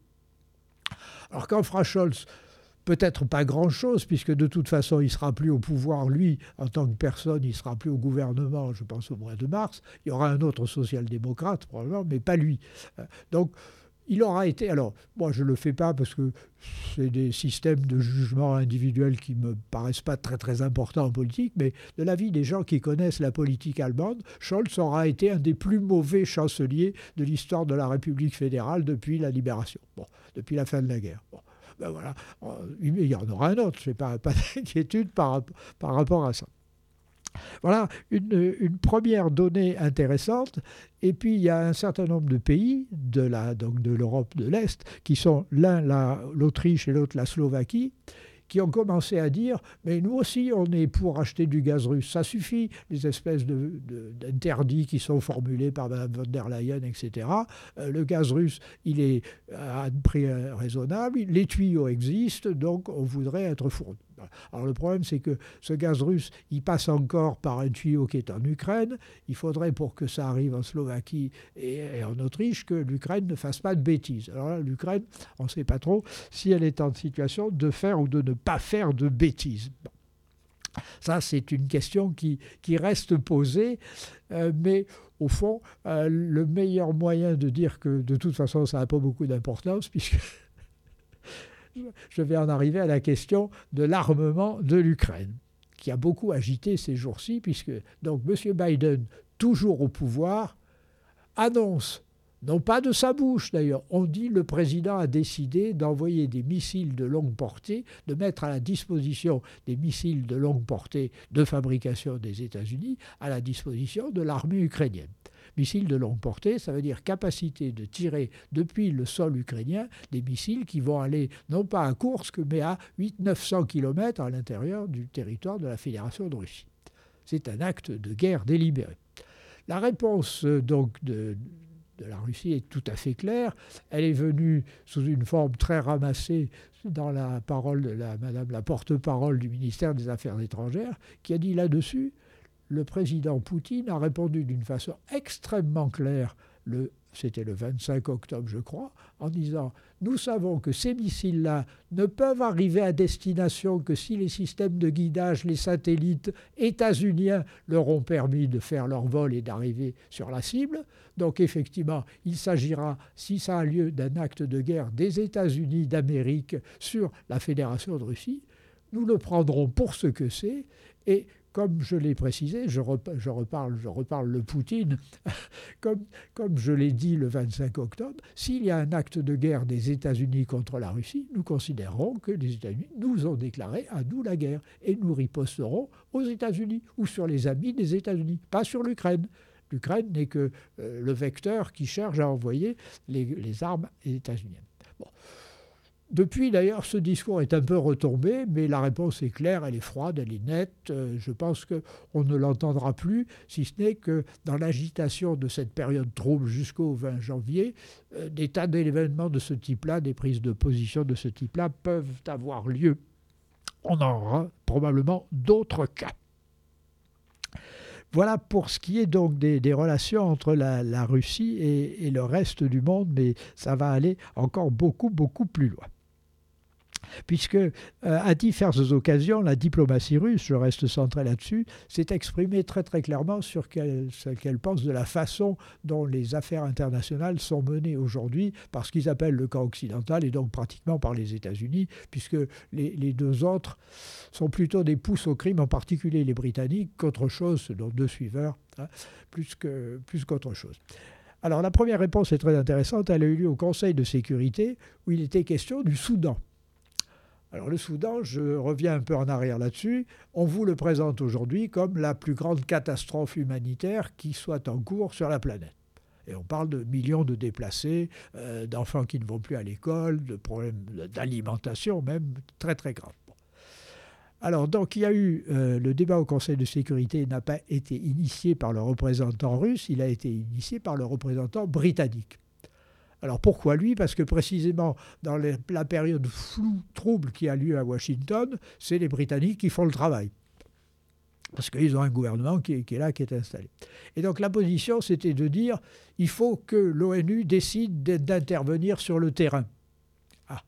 Alors quand fera Scholz ? Peut-être pas grand-chose, puisque de toute façon, il ne sera plus au pouvoir, lui, en tant que personne, il ne sera plus au gouvernement, je pense, au mois de mars. Il y aura un autre social-démocrate, probablement, mais pas lui. Donc, il aura été... Alors, moi, je ne le fais pas parce que c'est des systèmes de jugement individuel qui ne me paraissent pas très, très importants en politique, mais de l'avis des gens qui connaissent la politique allemande, Scholz aura été un des plus mauvais chanceliers de l'histoire de la République fédérale depuis la libération, bon, depuis la fin de la guerre. Bon. Ben voilà, il y en aura un autre, je n'ai pas, pas d'inquiétude par, par rapport à ça. Voilà une, une première donnée intéressante. Et puis il y a un certain nombre de pays de, la, donc de l'Europe de l'Est, qui sont l'un la, l'Autriche et l'autre la Slovaquie, qui ont commencé à dire « mais nous aussi, on est pour acheter du gaz russe. Ça suffit, les espèces de, de, d'interdits qui sont formulés par Mme von der Leyen, et cetera. Euh, le gaz russe, il est à un prix raisonnable, les tuyaux existent, donc on voudrait être fourni. » Alors le problème, c'est que ce gaz russe, il passe encore par un tuyau qui est en Ukraine. Il faudrait, pour que ça arrive en Slovaquie et, et en Autriche, que l'Ukraine ne fasse pas de bêtises. Alors là, l'Ukraine, on ne sait pas trop si elle est en situation de faire ou de ne pas faire de bêtises. Bon. Ça, c'est une question qui, qui reste posée, euh, mais au fond, euh, le meilleur moyen de dire que de toute façon, ça n'a pas beaucoup d'importance, puisque je vais en arriver à la question de l'armement de l'Ukraine, qui a beaucoup agité ces jours-ci, puisque donc M. Biden, toujours au pouvoir, annonce, non pas de sa bouche d'ailleurs, on dit le président a décidé d'envoyer des missiles de longue portée, de mettre à la disposition des missiles de longue portée de fabrication des États-Unis, à la disposition de l'armée ukrainienne. Missiles de longue portée, ça veut dire capacité de tirer depuis le sol ukrainien des missiles qui vont aller non pas à Koursk, mais à huit cents à neuf cents kilomètres à l'intérieur du territoire de la Fédération de Russie. C'est un acte de guerre délibéré. La réponse donc de, de la Russie est tout à fait claire. Elle est venue sous une forme très ramassée dans la parole de la, Madame la porte-parole du ministère des Affaires étrangères, qui a dit là-dessus: le président Poutine a répondu d'une façon extrêmement claire le c'était le vingt-cinq octobre je crois, en disant « Nous savons que ces missiles-là ne peuvent arriver à destination que si les systèmes de guidage, les satellites états-uniens leur ont permis de faire leur vol et d'arriver sur la cible. Donc effectivement, il s'agira, si ça a lieu, d'un acte de guerre des États-Unis d'Amérique sur la Fédération de Russie. Nous le prendrons pour ce que c'est et comme je l'ai précisé, je, rep, je, reparle, je reparle le Poutine, comme, comme je l'ai dit le vingt-cinq octobre, s'il y a un acte de guerre des États-Unis contre la Russie, nous considérons que les États-Unis nous ont déclaré à nous la guerre et nous riposterons aux États-Unis ou sur les amis des États-Unis, pas sur l'Ukraine. L'Ukraine n'est que euh, le vecteur qui cherche à envoyer les, les armes états-uniennes. Bon. Depuis, d'ailleurs, ce discours est un peu retombé, mais la réponse est claire, elle est froide, elle est nette. Euh, je pense qu'on ne l'entendra plus, si ce n'est que dans l'agitation de cette période trouble jusqu'au vingt janvier, euh, des tas d'événements de ce type-là, des prises de position de ce type-là peuvent avoir lieu. On en aura probablement d'autres cas. Voilà pour ce qui est donc des, des relations entre la, la Russie et, et le reste du monde, mais ça va aller encore beaucoup, beaucoup plus loin. Puisque, euh, à diverses occasions, la diplomatie russe, je reste centré là-dessus, s'est exprimée très très clairement sur quel, ce qu'elle pense de la façon dont les affaires internationales sont menées aujourd'hui par ce qu'ils appellent le camp occidental et donc pratiquement par les États-Unis, puisque les, les deux autres sont plutôt des pousses au crime, en particulier les Britanniques, qu'autre chose, donc deux suiveurs, hein, plus, que, plus qu'autre chose. Alors la première réponse est très intéressante, elle a eu lieu au Conseil de sécurité où il était question du Soudan. Alors le Soudan, je reviens un peu en arrière là-dessus, on vous le présente aujourd'hui comme la plus grande catastrophe humanitaire qui soit en cours sur la planète. Et on parle de millions de déplacés, euh, d'enfants qui ne vont plus à l'école, de problèmes d'alimentation même très très graves. Bon. Alors donc il y a eu, euh, le débat au Conseil de sécurité n'a pas été initié par le représentant russe, il a été initié par le représentant britannique. Alors pourquoi lui ? Parce que précisément dans les, la période floue, trouble qui a lieu à Washington, c'est les Britanniques qui font le travail. Parce qu'ils ont un gouvernement qui est, qui est là, qui est installé. Et donc la position, c'était de dire il faut que l'ONU décide d'intervenir sur le terrain. Ah.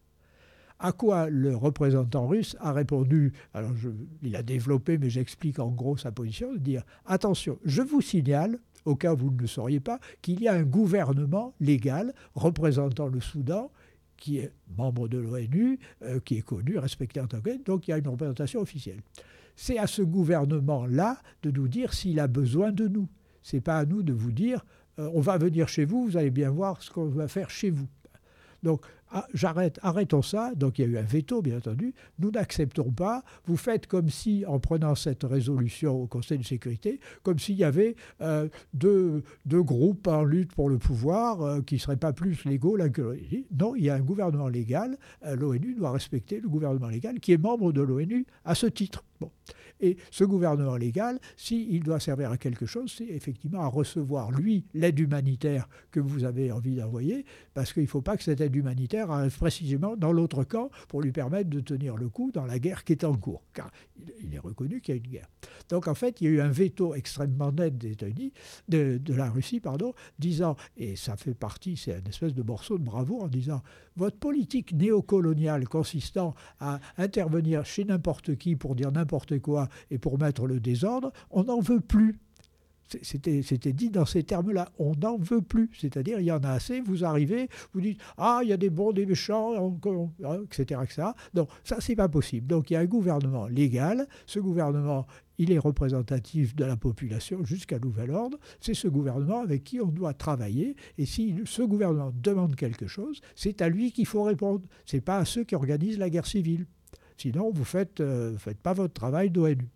À quoi le représentant russe a répondu, alors je, il a développé, mais j'explique en gros sa position, de dire attention, je vous signale, au cas où vous ne le sauriez pas, qu'il y a un gouvernement légal représentant le Soudan, qui est membre de l'ONU, euh, qui est connu, respecté en tant que tel, donc il y a une représentation officielle. C'est à ce gouvernement-là de nous dire s'il a besoin de nous. Ce n'est pas à nous de vous dire euh, on va venir chez vous, vous allez bien voir ce qu'on va faire chez vous. Donc, ah, j'arrête, arrêtons ça. Donc, il y a eu un veto, bien entendu. Nous n'acceptons pas. Vous faites comme si, en prenant cette résolution au Conseil de sécurité, comme s'il y avait euh, deux, deux groupes en lutte pour le pouvoir euh, qui ne seraient pas plus légaux l'un que l'autre. Non, il y a un gouvernement légal. Euh, L'ONU doit respecter le gouvernement légal qui est membre de l'ONU à ce titre. Bon. Et ce gouvernement légal, s'il doit servir à quelque chose, c'est effectivement à recevoir, lui, l'aide humanitaire que vous avez envie d'envoyer, parce qu'il ne faut pas que cette aide humanitaire arrive précisément dans l'autre camp pour lui permettre de tenir le coup dans la guerre qui est en cours, car il est reconnu qu'il y a une guerre. Donc en fait, il y a eu un veto extrêmement net des États-Unis, de, de la Russie, pardon, disant, et ça fait partie, c'est une espèce de morceau de bravoure, en disant votre politique néocoloniale consistant à intervenir chez n'importe qui pour dire n'importe quoi et pour mettre le désordre, on n'en veut plus. C'était, c'était dit dans ces termes-là, on n'en veut plus. C'est-à-dire, il y en a assez, vous arrivez, vous dites « Ah, il y a des bons, des méchants, et cetera et cetera » Donc, ça, c'est pas possible. Donc, il y a un gouvernement légal. Ce gouvernement, il est représentatif de la population jusqu'à nouvel ordre. C'est ce gouvernement avec qui on doit travailler. Et si ce gouvernement demande quelque chose, c'est à lui qu'il faut répondre. Ce n'est pas à ceux qui organisent la guerre civile. Sinon, vous ne faites, euh, faites pas votre travail d'ONU.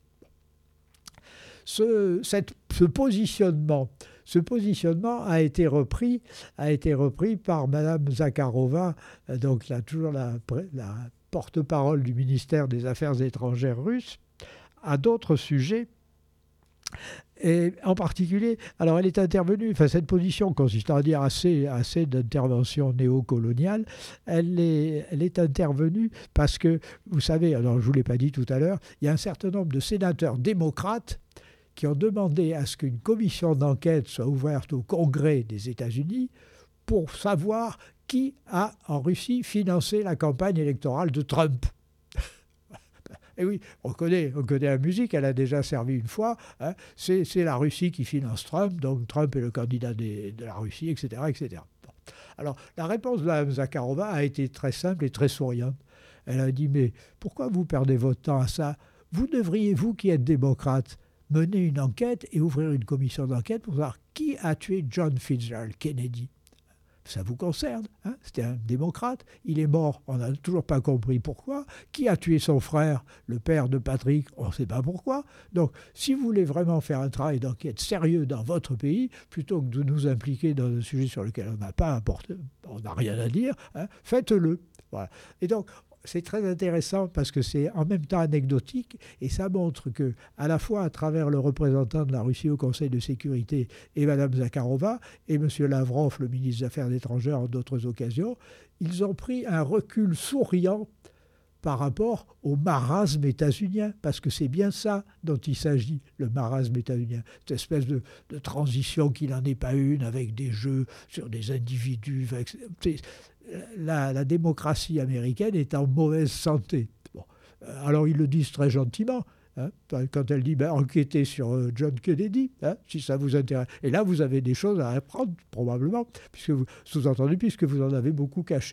Ce, cette, ce, positionnement, ce positionnement a été repris, a été repris par Mme Zakharova, donc là, toujours la, la porte-parole du ministère des Affaires étrangères russe, à d'autres sujets. Et en particulier, alors elle est intervenue, enfin cette position consistant à dire assez, assez d'intervention néocoloniale, elle est, elle est intervenue parce que, vous savez, alors je ne vous l'ai pas dit tout à l'heure, il y a un certain nombre de sénateurs démocrates qui ont demandé à ce qu'une commission d'enquête soit ouverte au Congrès des États-Unis pour savoir qui a, en Russie, financé la campagne électorale de Trump. Et oui, on connaît, on connaît la musique, elle a déjà servi une fois. Hein, c'est, c'est la Russie qui finance Trump, donc Trump est le candidat des, de la Russie, et cetera et cetera. Bon. Alors, la réponse de Mme Zakharova a été très simple et très souriante. Elle a dit, mais pourquoi vous perdez votre temps à ça? Vous devriez, vous qui êtes démocrate, mener une enquête et ouvrir une commission d'enquête pour savoir qui a tué John Fitzgerald Kennedy. Ça vous concerne, hein? C'était un démocrate, il est mort, on n'a toujours pas compris pourquoi. Qui a tué son frère, le père de Patrick, on ne sait pas pourquoi. Donc, si vous voulez vraiment faire un travail d'enquête sérieux dans votre pays, plutôt que de nous impliquer dans un sujet sur lequel on n'a pas apporté, on n'a rien à dire, hein, faites-le. Voilà. Et donc, c'est très intéressant parce que c'est en même temps anecdotique et ça montre que, à la fois à travers le représentant de la Russie au Conseil de sécurité et Mme Zakharova et M. Lavrov, le ministre des Affaires étrangères, en d'autres occasions, ils ont pris un recul souriant par rapport au marasme états-unien, parce que c'est bien ça dont il s'agit, le marasme états-unien, cette espèce de, de transition qui n'en est pas une, avec des jeux sur des individus. C'est, la, la démocratie américaine est en mauvaise santé. Bon. Alors ils le disent très gentiment, hein, quand elle dit ben, enquêtez sur euh, John Kennedy, hein, si ça vous intéresse. Et là, vous avez des choses à apprendre, probablement, puisque vous, sous-entendu, puisque vous en avez beaucoup caché.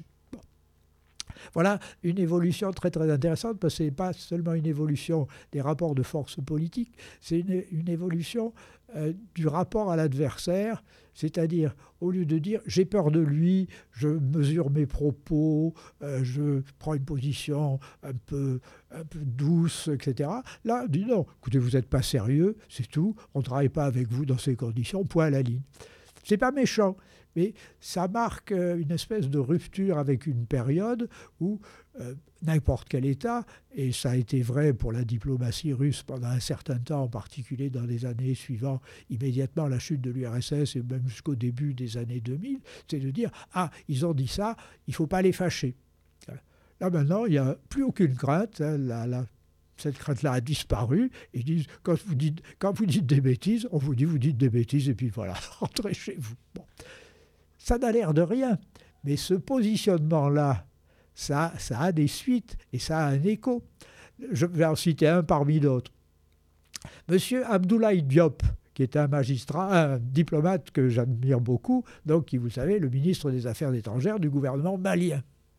Voilà une évolution très très intéressante parce que ce n'est pas seulement une évolution des rapports de force politiques, c'est une, une évolution euh, du rapport à l'adversaire, c'est-à-dire au lieu de dire j'ai peur de lui, je mesure mes propos, euh, je prends une position un peu, un peu douce, et cetera. Là, on dit non, écoutez, vous n'êtes pas sérieux, c'est tout, on ne travaille pas avec vous dans ces conditions, point à la ligne. Ce n'est pas méchant. Mais ça marque une espèce de rupture avec une période où euh, n'importe quel État, et ça a été vrai pour la diplomatie russe pendant un certain temps, en particulier dans les années suivant immédiatement la chute de l'U R S S et même jusqu'au début des années deux mille, c'est de dire « Ah, ils ont dit ça, il ne faut pas les fâcher ». Là maintenant, il n'y a plus aucune crainte, hein, la, la, cette crainte-là a disparu. Ils disent quand vous dites, quand vous dites des bêtises, on vous dit vous dites des bêtises et puis voilà, rentrez chez vous. Bon. Ça n'a l'air de rien, mais ce positionnement-là, ça, ça a des suites et ça a un écho. Je vais en citer un parmi d'autres. Monsieur Abdoulaye Diop, qui est un magistrat, un diplomate que j'admire beaucoup, donc qui, vous savez, le ministre des Affaires étrangères du gouvernement malien,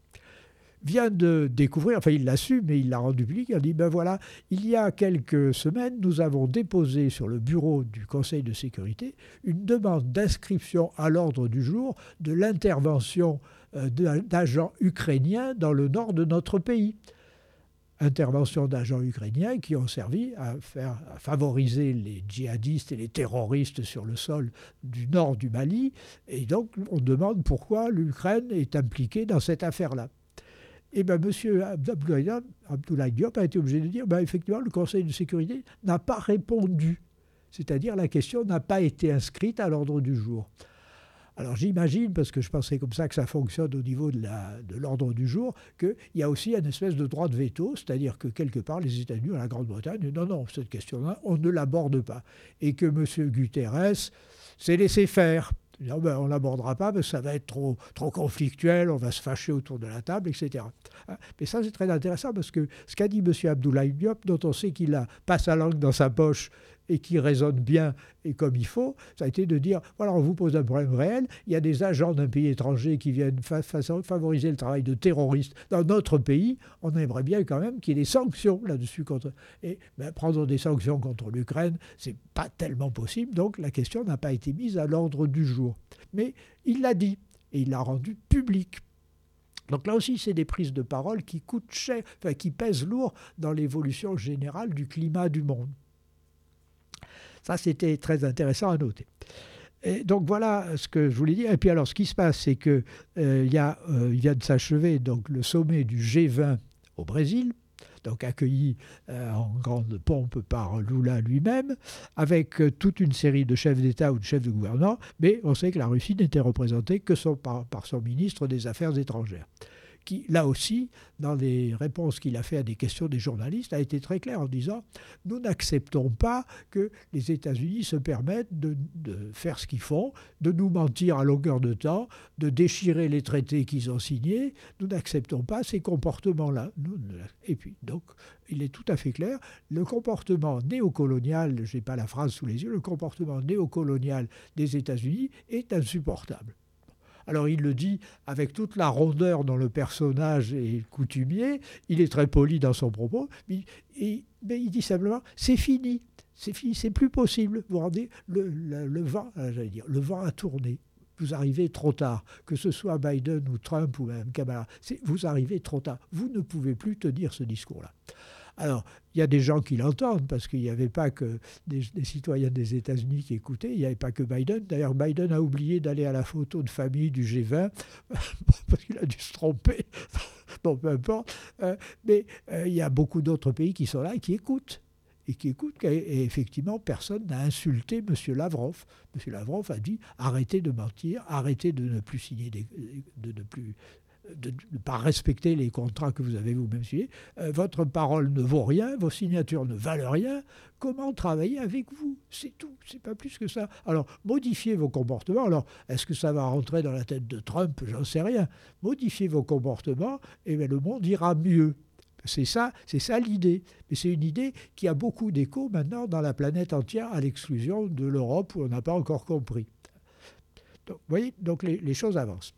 vient de découvrir, enfin il l'a su, mais il l'a rendu public, il a dit, ben voilà, il y a quelques semaines, nous avons déposé sur le bureau du Conseil de sécurité une demande d'inscription à l'ordre du jour de l'intervention euh, d'agents ukrainiens dans le nord de notre pays. Intervention d'agents ukrainiens qui ont servi à, faire, à favoriser les djihadistes et les terroristes sur le sol du nord du Mali. Et donc, on demande pourquoi l'Ukraine est impliquée dans cette affaire-là. Et bien, M. Abdoulaye Diop a été obligé de dire ben, effectivement, le Conseil de sécurité n'a pas répondu. C'est-à-dire, la question n'a pas été inscrite à l'ordre du jour. Alors, j'imagine, parce que je pensais comme ça que ça fonctionne au niveau de, la, de l'ordre du jour, qu'il y a aussi une espèce de droit de veto, c'est-à-dire que quelque part, les États-Unis ou la Grande-Bretagne disent non, non, cette question-là, on ne l'aborde pas. Et que M. Guterres s'est laissé faire. Non, ben, on ne l'abordera pas parce que ça va être trop, trop conflictuel, on va se fâcher autour de la table, et cetera. Mais ça, c'est très intéressant parce que ce qu'a dit M. Abdoulaye Diop, dont on sait qu'il a pas sa langue dans sa poche et qui raisonne bien et comme il faut, ça a été de dire, voilà, on vous pose un problème réel, il y a des agents d'un pays étranger qui viennent fa- fa- favoriser le travail de terroristes dans notre pays, on aimerait bien quand même qu'il y ait des sanctions là-dessus. Contre... Et ben, prendre des sanctions contre l'Ukraine, c'est pas tellement possible, donc la question n'a pas été mise à l'ordre du jour. Mais il l'a dit, et il l'a rendu public. Donc là aussi, c'est des prises de parole qui coûtent cher, enfin, qui pèsent lourd dans l'évolution générale du climat du monde. Ça, c'était très intéressant à noter. Et donc voilà ce que je voulais dire. Et puis alors, ce qui se passe, c'est qu'il euh, y a, euh, il vient de s'achever donc, le sommet du G vingt au Brésil, donc accueilli euh, en grande pompe par Lula lui-même, avec euh, toute une série de chefs d'État ou de chefs de gouvernement, mais on sait que la Russie n'était représentée que son, par, par son ministre des Affaires étrangères, qui, là aussi, dans les réponses qu'il a fait à des questions des journalistes, a été très clair en disant « Nous n'acceptons pas que les États-Unis se permettent de, de faire ce qu'ils font, de nous mentir à longueur de temps, de déchirer les traités qu'ils ont signés. Nous n'acceptons pas ces comportements-là. » Et puis, donc, il est tout à fait clair, le comportement néocolonial, je n'ai pas la phrase sous les yeux, le comportement néocolonial des États-Unis est insupportable. Alors il le dit avec toute la rondeur dont le personnage est coutumier, il est très poli dans son propos, mais, et, mais il dit simplement « c'est fini, c'est fini, c'est plus possible ». Vous vous rendez, le, le, le vent, j'allais dire, le vent a tourné. Vous arrivez trop tard, que ce soit Biden ou Trump ou même Kamala, vous arrivez trop tard. Vous ne pouvez plus tenir ce discours-là. Alors, il y a des gens qui l'entendent, parce qu'il n'y avait pas que des, des citoyens des États-Unis qui écoutaient, il n'y avait pas que Biden. D'ailleurs, Biden a oublié d'aller à la photo de famille du G vingt, parce qu'il a dû se tromper. Bon, peu importe. Euh, mais euh, il y a beaucoup d'autres pays qui sont là et qui écoutent. Et qui écoutent, et effectivement, personne n'a insulté M. Lavrov. M. Lavrov a dit « arrêtez de mentir, arrêtez de ne plus signer, des, de ne plus... » de ne pas respecter les contrats que vous avez vous-même signés, euh, votre parole ne vaut rien, vos signatures ne valent rien, comment travailler avec vous? C'est tout, c'est pas plus que ça. Alors, modifiez vos comportements. Alors, est-ce que ça va rentrer dans la tête de Trump? J'en sais rien. Modifiez vos comportements et bien, le monde ira mieux. C'est ça, c'est ça l'idée. Mais c'est une idée qui a beaucoup d'écho maintenant dans la planète entière, à l'exclusion de l'Europe où on n'a pas encore compris. Donc, vous voyez, donc les, les choses avancent.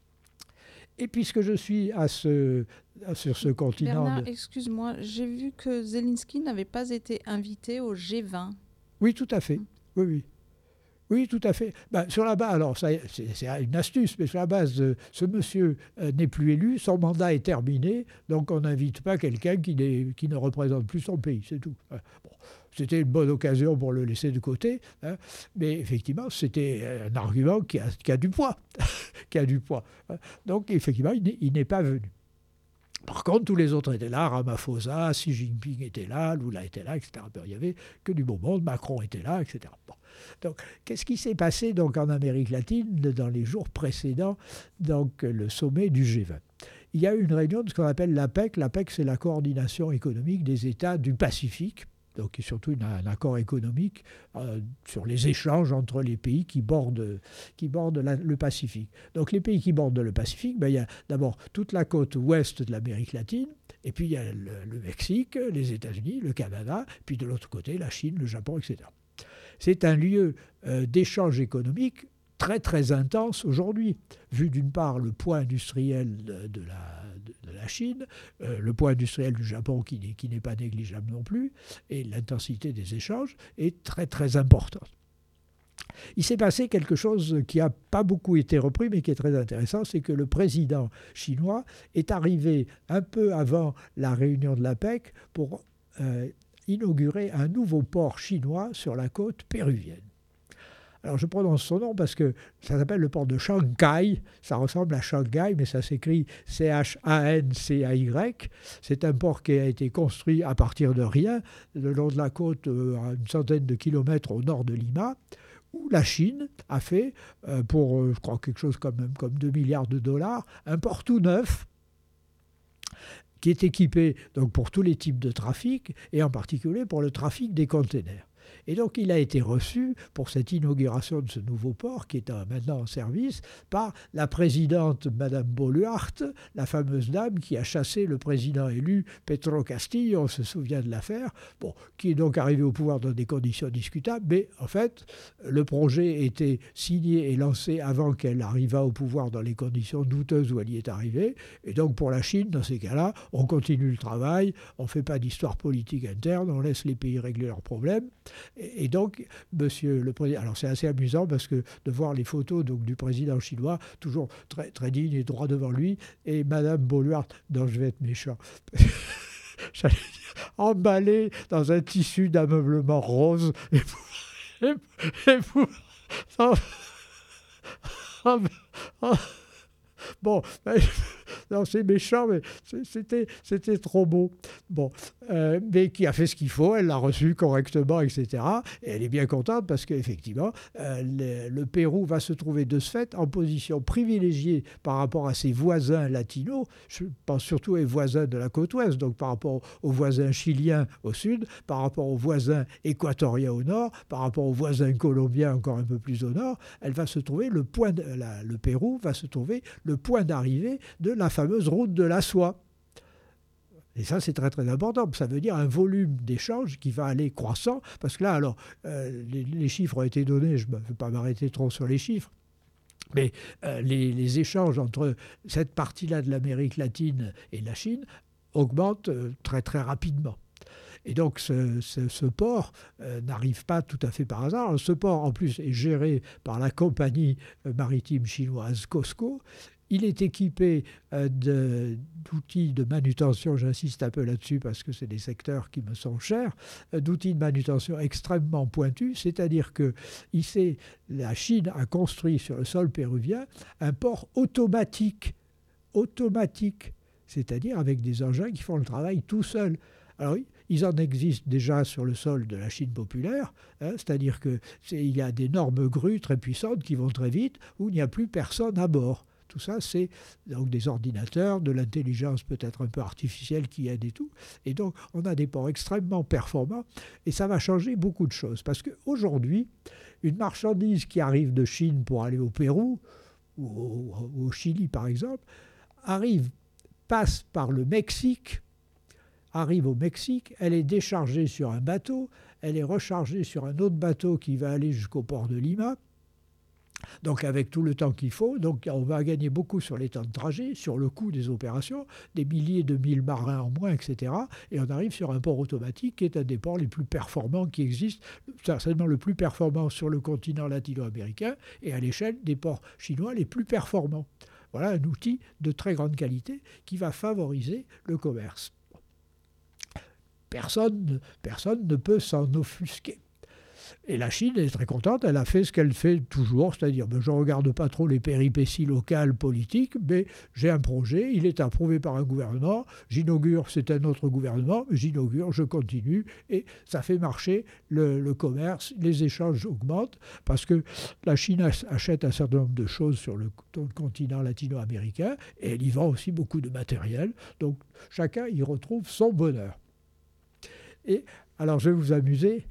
Et puisque je suis à ce, à, sur ce continent... Bernard, de... excuse-moi, j'ai vu que Zelensky n'avait pas été invité au G vingt. Oui, tout à fait. Oui, oui. Oui, tout à fait. Ben, sur la base, alors ça, c'est, c'est une astuce, mais sur la base, de, ce monsieur euh, n'est plus élu, son mandat est terminé, donc on n'invite pas quelqu'un qui, qui ne représente plus son pays, c'est tout. Bon, c'était une bonne occasion pour le laisser de côté, hein, mais effectivement, c'était un argument qui a, qui a du poids, qui a du poids. Donc effectivement, il n'est, il n'est pas venu. Par contre, tous les autres étaient là, Ramaphosa, Xi Jinping était là, Lula était là, et cetera. Il n'y avait que du beau monde, Macron était là, et cetera. Bon. Donc, qu'est-ce qui s'est passé donc, en Amérique latine dans les jours précédents donc, le sommet du G vingt? Il y a eu une réunion de ce qu'on appelle l'APEC. L'APEC, c'est la coordination économique des États du Pacifique. Donc, surtout une, un accord économique euh, sur les échanges entre les pays qui bordent, qui bordent la, le Pacifique. Donc, les pays qui bordent le Pacifique, ben, il y a d'abord toute la côte ouest de l'Amérique latine, et puis il y a le, le Mexique, les États-Unis, le Canada, puis de l'autre côté, la Chine, le Japon, et cetera. C'est un lieu euh, d'échange économique très, très intense aujourd'hui, vu d'une part le poids industriel de, de, la, de, de la Chine, euh, le poids industriel du Japon qui n'est, qui n'est pas négligeable non plus, et l'intensité des échanges est très, très importante. Il s'est passé quelque chose qui n'a pas beaucoup été repris, mais qui est très intéressant, c'est que le président chinois est arrivé un peu avant la réunion de l'APEC pour euh, inaugurer un nouveau port chinois sur la côte péruvienne. Alors je prononce son nom parce que ça s'appelle le port de Shanghai, ça ressemble à Shanghai, mais ça s'écrit C H A N C A Y. C'est un port qui a été construit à partir de rien, le long de la côte, euh, à une centaine de kilomètres au nord de Lima, où la Chine a fait, euh, pour euh, je crois quelque chose comme, même, comme deux milliards de dollars, un port tout neuf, qui est équipé donc, pour tous les types de trafic, et en particulier pour le trafic des containers. Et donc, il a été reçu pour cette inauguration de ce nouveau port, qui est maintenant en service, par la présidente Madame Boluarte, la fameuse dame qui a chassé le président élu Pedro Castillo, on se souvient de l'affaire, bon, qui est donc arrivé au pouvoir dans des conditions discutables, mais en fait, le projet était signé et lancé avant qu'elle arrivât au pouvoir dans les conditions douteuses où elle y est arrivée. Et donc, pour la Chine, dans ces cas-là, on continue le travail, on ne fait pas d'histoire politique interne, on laisse les pays régler leurs problèmes. Et donc, monsieur le président, alors c'est assez amusant parce que de voir les photos donc, du président chinois, toujours très, très digne et droit devant lui, et madame Boluarte, non, je vais être méchant, j'allais dire, emballée dans un tissu d'ameublement rose, et pour, et, et pour, oh, oh, oh, bon, non, c'est méchant, mais c'était, c'était trop beau. Bon, euh, mais qui a fait ce qu'il faut, elle l'a reçu correctement, et cetera. Et elle est bien contente parce qu'effectivement, euh, le, le Pérou va se trouver de ce fait en position privilégiée par rapport à ses voisins latinos. Je pense surtout aux voisins de la côte ouest, donc par rapport aux voisins chiliens au sud, par rapport aux voisins équatoriens au nord, par rapport aux voisins colombiens encore un peu plus au nord. Elle va se trouver le point, de, la, le Pérou va se trouver le point d'arrivée de la fameuse route de la soie. Et ça, c'est très très important. Ça veut dire un volume d'échanges qui va aller croissant. Parce que là, alors, euh, les, les chiffres ont été donnés, je ne vais pas m'arrêter trop sur les chiffres, mais euh, les, les échanges entre cette partie-là de l'Amérique latine et la Chine augmentent euh, très très rapidement. Et donc ce, ce, ce port euh, n'arrive pas tout à fait par hasard. Alors, ce port, en plus, est géré par la compagnie maritime chinoise COSCO. Il est équipé euh, de, d'outils de manutention, j'insiste un peu là-dessus parce que c'est des secteurs qui me sont chers, euh, d'outils de manutention extrêmement pointus, c'est-à-dire que ici, la Chine a construit sur le sol péruvien un port automatique, automatique, c'est-à-dire avec des engins qui font le travail tout seuls. Alors, ils en existent déjà sur le sol de la Chine populaire, hein, c'est-à-dire qu'il y a d'énormes grues très puissantes qui vont très vite, où il n'y a plus personne à bord. Tout ça, c'est donc des ordinateurs, de l'intelligence peut-être un peu artificielle qui aide et tout. Et donc, on a des ports extrêmement performants et ça va changer beaucoup de choses. Parce qu'aujourd'hui, une marchandise qui arrive de Chine pour aller au Pérou ou au, au Chili, par exemple, arrive, passe par le Mexique, arrive au Mexique, elle est déchargée sur un bateau, elle est rechargée sur un autre bateau qui va aller jusqu'au port de Lima, donc avec tout le temps qu'il faut. Donc on va gagner beaucoup sur les temps de trajet, sur le coût des opérations, des milliers de mille marins en moins, et cetera. Et on arrive sur un port automatique qui est un des ports les plus performants qui existent, certainement le plus performant sur le continent latino-américain et à l'échelle des ports chinois les plus performants. Voilà un outil de très grande qualité qui va favoriser le commerce. Personne, personne ne peut s'en offusquer. Et la Chine est très contente, elle a fait ce qu'elle fait toujours, c'est-à-dire ben, je ne regarde pas trop les péripéties locales politiques, mais j'ai un projet, il est approuvé par un gouvernement, j'inaugure, c'est un autre gouvernement, j'inaugure, je continue, et ça fait marcher le, le commerce, les échanges augmentent, parce que la Chine achète un certain nombre de choses sur le continent latino-américain, et elle y vend aussi beaucoup de matériel, donc chacun y retrouve son bonheur. Et alors je vais vous amuser.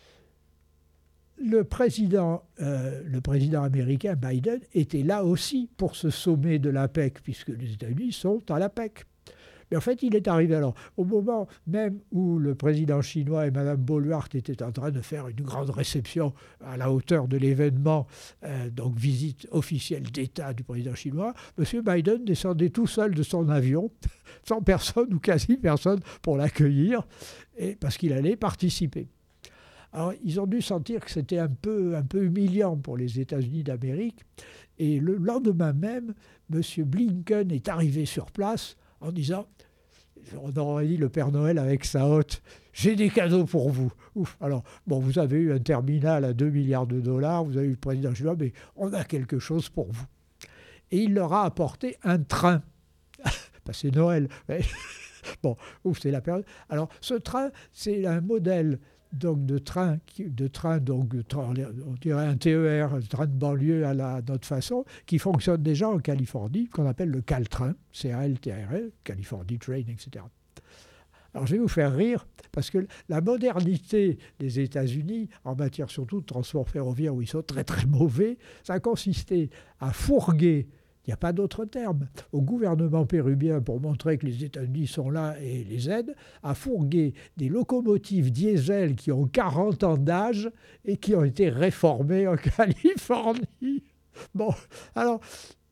Le président, euh, le président américain Biden était là aussi pour ce sommet de l'APEC, puisque les États-Unis sont à l'APEC. Mais en fait, il est arrivé alors, au moment même où le président chinois et Mme Boluart étaient en train de faire une grande réception à la hauteur de l'événement, euh, donc visite officielle d'État du président chinois, M. Biden descendait tout seul de son avion, sans personne ou quasi personne pour l'accueillir, et, parce qu'il allait participer. Alors, ils ont dû sentir que c'était un peu, un peu humiliant pour les États-Unis d'Amérique. Et le lendemain même, M. Blinken est arrivé sur place en disant, on aurait dit le Père Noël avec sa hotte, « J'ai des cadeaux pour vous. » Ouf. Alors, bon, vous avez eu un terminal à deux milliards de dollars, vous avez eu le président chinois, mais on a quelque chose pour vous. Et il leur a apporté un train. Ben, c'est Noël. Bon, ouf, c'est la période. Alors, ce train, c'est un modèle donc de train, de train donc de train, on dirait un T E R, un train de banlieue à, la, à notre façon, qui fonctionne déjà en Californie, qu'on appelle le Caltrain, C A L T R L, California Train, et cetera. Alors je vais vous faire rire, parce que la modernité des États-Unis, en matière surtout de transport ferroviaire, où ils sont très très mauvais, ça a consisté à fourguer, il n'y a pas d'autre terme, au gouvernement péruvien pour montrer que les États-Unis sont là et les aident, à fourguer des locomotives diesel qui ont quarante ans d'âge et qui ont été réformées en Californie. Bon, alors,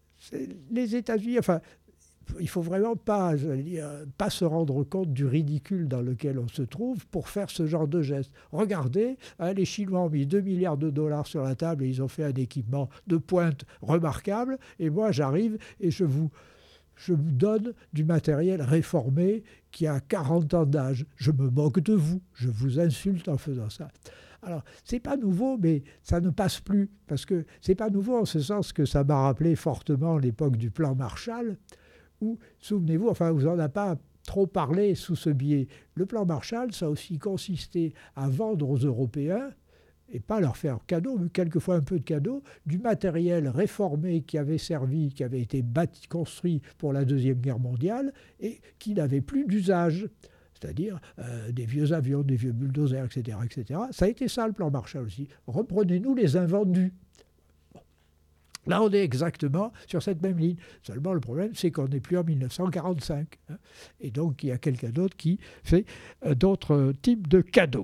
les États-Unis, enfin, il ne faut vraiment pas, je veux dire, pas se rendre compte du ridicule dans lequel on se trouve pour faire ce genre de geste. Regardez, hein, les Chinois ont mis deux milliards de dollars sur la table et ils ont fait un équipement de pointe remarquable. Et moi, j'arrive et je vous, je vous donne du matériel réformé qui a quarante ans d'âge. Je me moque de vous, je vous insulte en faisant ça. Alors, ce n'est pas nouveau, mais ça ne passe plus. Parce que ce n'est pas nouveau en ce sens que ça m'a rappelé fortement l'époque du plan Marshall, où, souvenez-vous, enfin, vous n'en avez pas trop parlé sous ce biais. Le plan Marshall, ça a aussi consisté à vendre aux Européens, et pas leur faire cadeau, mais quelquefois un peu de cadeau, du matériel réformé qui avait servi, qui avait été bâti, construit pour la Deuxième Guerre mondiale, et qui n'avait plus d'usage. C'est-à-dire euh, des vieux avions, des vieux bulldozers, et cetera, et cetera. Ça a été ça le plan Marshall aussi. Reprenez-nous les invendus. Bon. Là, on est exactement sur cette même ligne. Seulement, le problème, c'est qu'on n'est plus en mille neuf cent quarante-cinq. Hein. Et donc, il y a quelqu'un d'autre qui fait euh, d'autres types de cadeaux.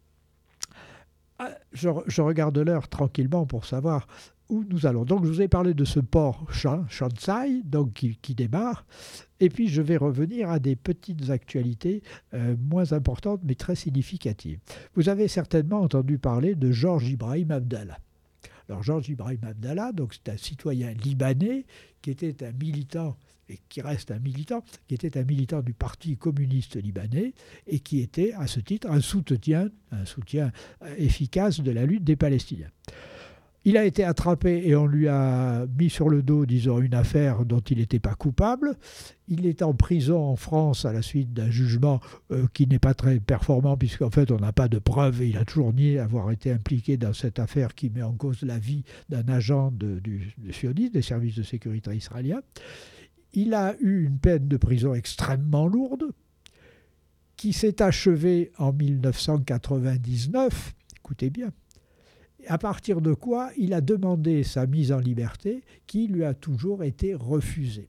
Ah, je, je regarde l'heure tranquillement pour savoir où nous allons. Donc, je vous ai parlé de ce port Shanxi, donc qui, qui démarre. Et puis, je vais revenir à des petites actualités euh, moins importantes, mais très significatives. Vous avez certainement entendu parler de Georges Ibrahim Abdallah. Alors, Georges Ibrahim Abdallah, donc c'est un citoyen libanais qui était un militant, et qui reste un militant, qui était un militant du Parti communiste libanais et qui était, à ce titre, un soutien, un soutien efficace de la lutte des Palestiniens. Il a été attrapé et on lui a mis sur le dos, disons, une affaire dont il n'était pas coupable. Il est en prison en France à la suite d'un jugement euh, qui n'est pas très performant puisqu'en fait on n'a pas de preuves et il a toujours nié avoir été impliqué dans cette affaire qui met en cause la vie d'un agent de, du, du sionisme, des services de sécurité israéliens. Il a eu une peine de prison extrêmement lourde qui s'est achevée en mille neuf cent quatre-vingt-dix-neuf. Écoutez bien. À partir de quoi il a demandé sa mise en liberté qui lui a toujours été refusée.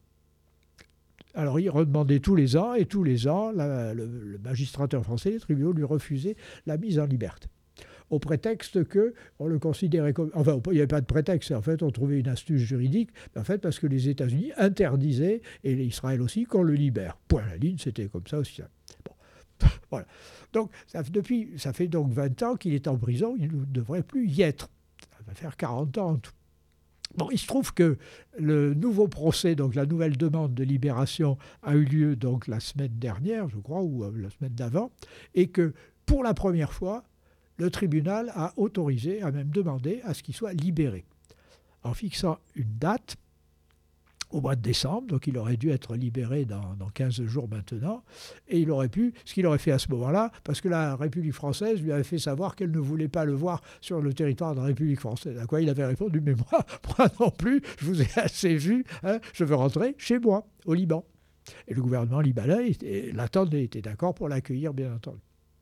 Alors il redemandait tous les ans et tous les ans, la, le, le magistrateur français, les tribunaux lui refusaient la mise en liberté. Au prétexte qu'on le considérait comme... Enfin, il n'y avait pas de prétexte, en fait on trouvait une astuce juridique, en fait parce que les États-Unis interdisaient, et Israël aussi, qu'on le libère. Point à la ligne, c'était comme ça aussi. Bon. Voilà. Donc, ça, depuis, ça fait donc vingt ans qu'il est en prison, il ne devrait plus y être. Ça va faire quarante ans en tout. Bon, il se trouve que le nouveau procès, donc la nouvelle demande de libération, a eu lieu donc la semaine dernière, je crois, ou la semaine d'avant, et que pour la première fois, le tribunal a autorisé, a même demandé à ce qu'il soit libéré, en fixant une date au mois de décembre, donc il aurait dû être libéré dans, dans quinze jours maintenant, et il aurait pu, ce qu'il aurait fait à ce moment-là, parce que la République française lui avait fait savoir qu'elle ne voulait pas le voir sur le territoire de la République française. À quoi il avait répondu, mais moi, moi non plus, je vous ai assez vu, hein, je veux rentrer chez moi, au Liban. Et le gouvernement libanais, l'attendait, était d'accord pour l'accueillir, bien entendu.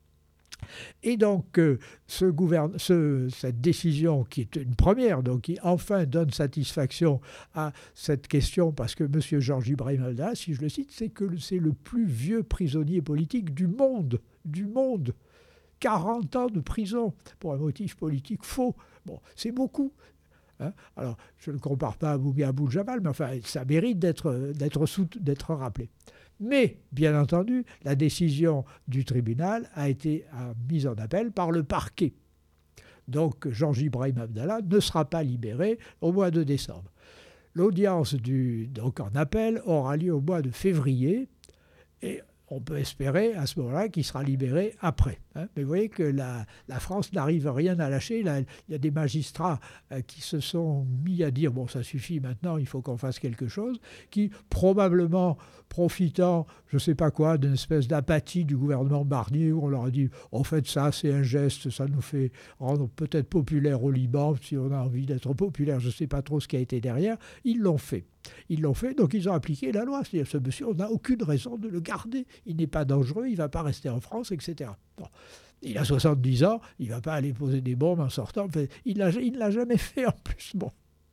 Et donc, euh, ce gouverne, ce, cette décision, qui est une première, donc qui enfin donne satisfaction à cette question, parce que M. Georges Ibrahim Abdallah, si je le cite, c'est que c'est le plus vieux prisonnier politique du monde, du monde. quarante ans de prison pour un motif politique faux. Bon, c'est beaucoup. Hein. Alors, je ne compare pas à Abou Jamal, mais enfin, ça mérite d'être, d'être, sous, d'être rappelé. Mais, bien entendu, la décision du tribunal a été euh, mise en appel par le parquet. Donc, Georges Ibrahim Abdallah ne sera pas libéré au mois de décembre. L'audience du, donc en appel aura lieu au mois de février et on peut espérer à ce moment-là qu'il sera libéré après. Hein. Mais vous voyez que la, la France n'arrive rien à lâcher. Là, il y a des magistrats euh, qui se sont mis à dire « bon, ça suffit maintenant, il faut qu'on fasse quelque chose », qui probablement profitant, je ne sais pas quoi, d'une espèce d'apathie du gouvernement Barnier, où on leur a dit « en fait, ça, c'est un geste, ça nous fait rendre peut-être populaire au Liban, si on a envie d'être populaire, je ne sais pas trop ce qui a été derrière », ils l'ont fait. Ils l'ont fait, donc ils ont appliqué la loi. C'est-à-dire, ce monsieur, on n'a aucune raison de le garder. Il n'est pas dangereux, il ne va pas rester en France, et cetera. Bon. Il a soixante-dix ans, il ne va pas aller poser des bombes en sortant. Enfin, il ne l'a jamais fait en plus. Bon.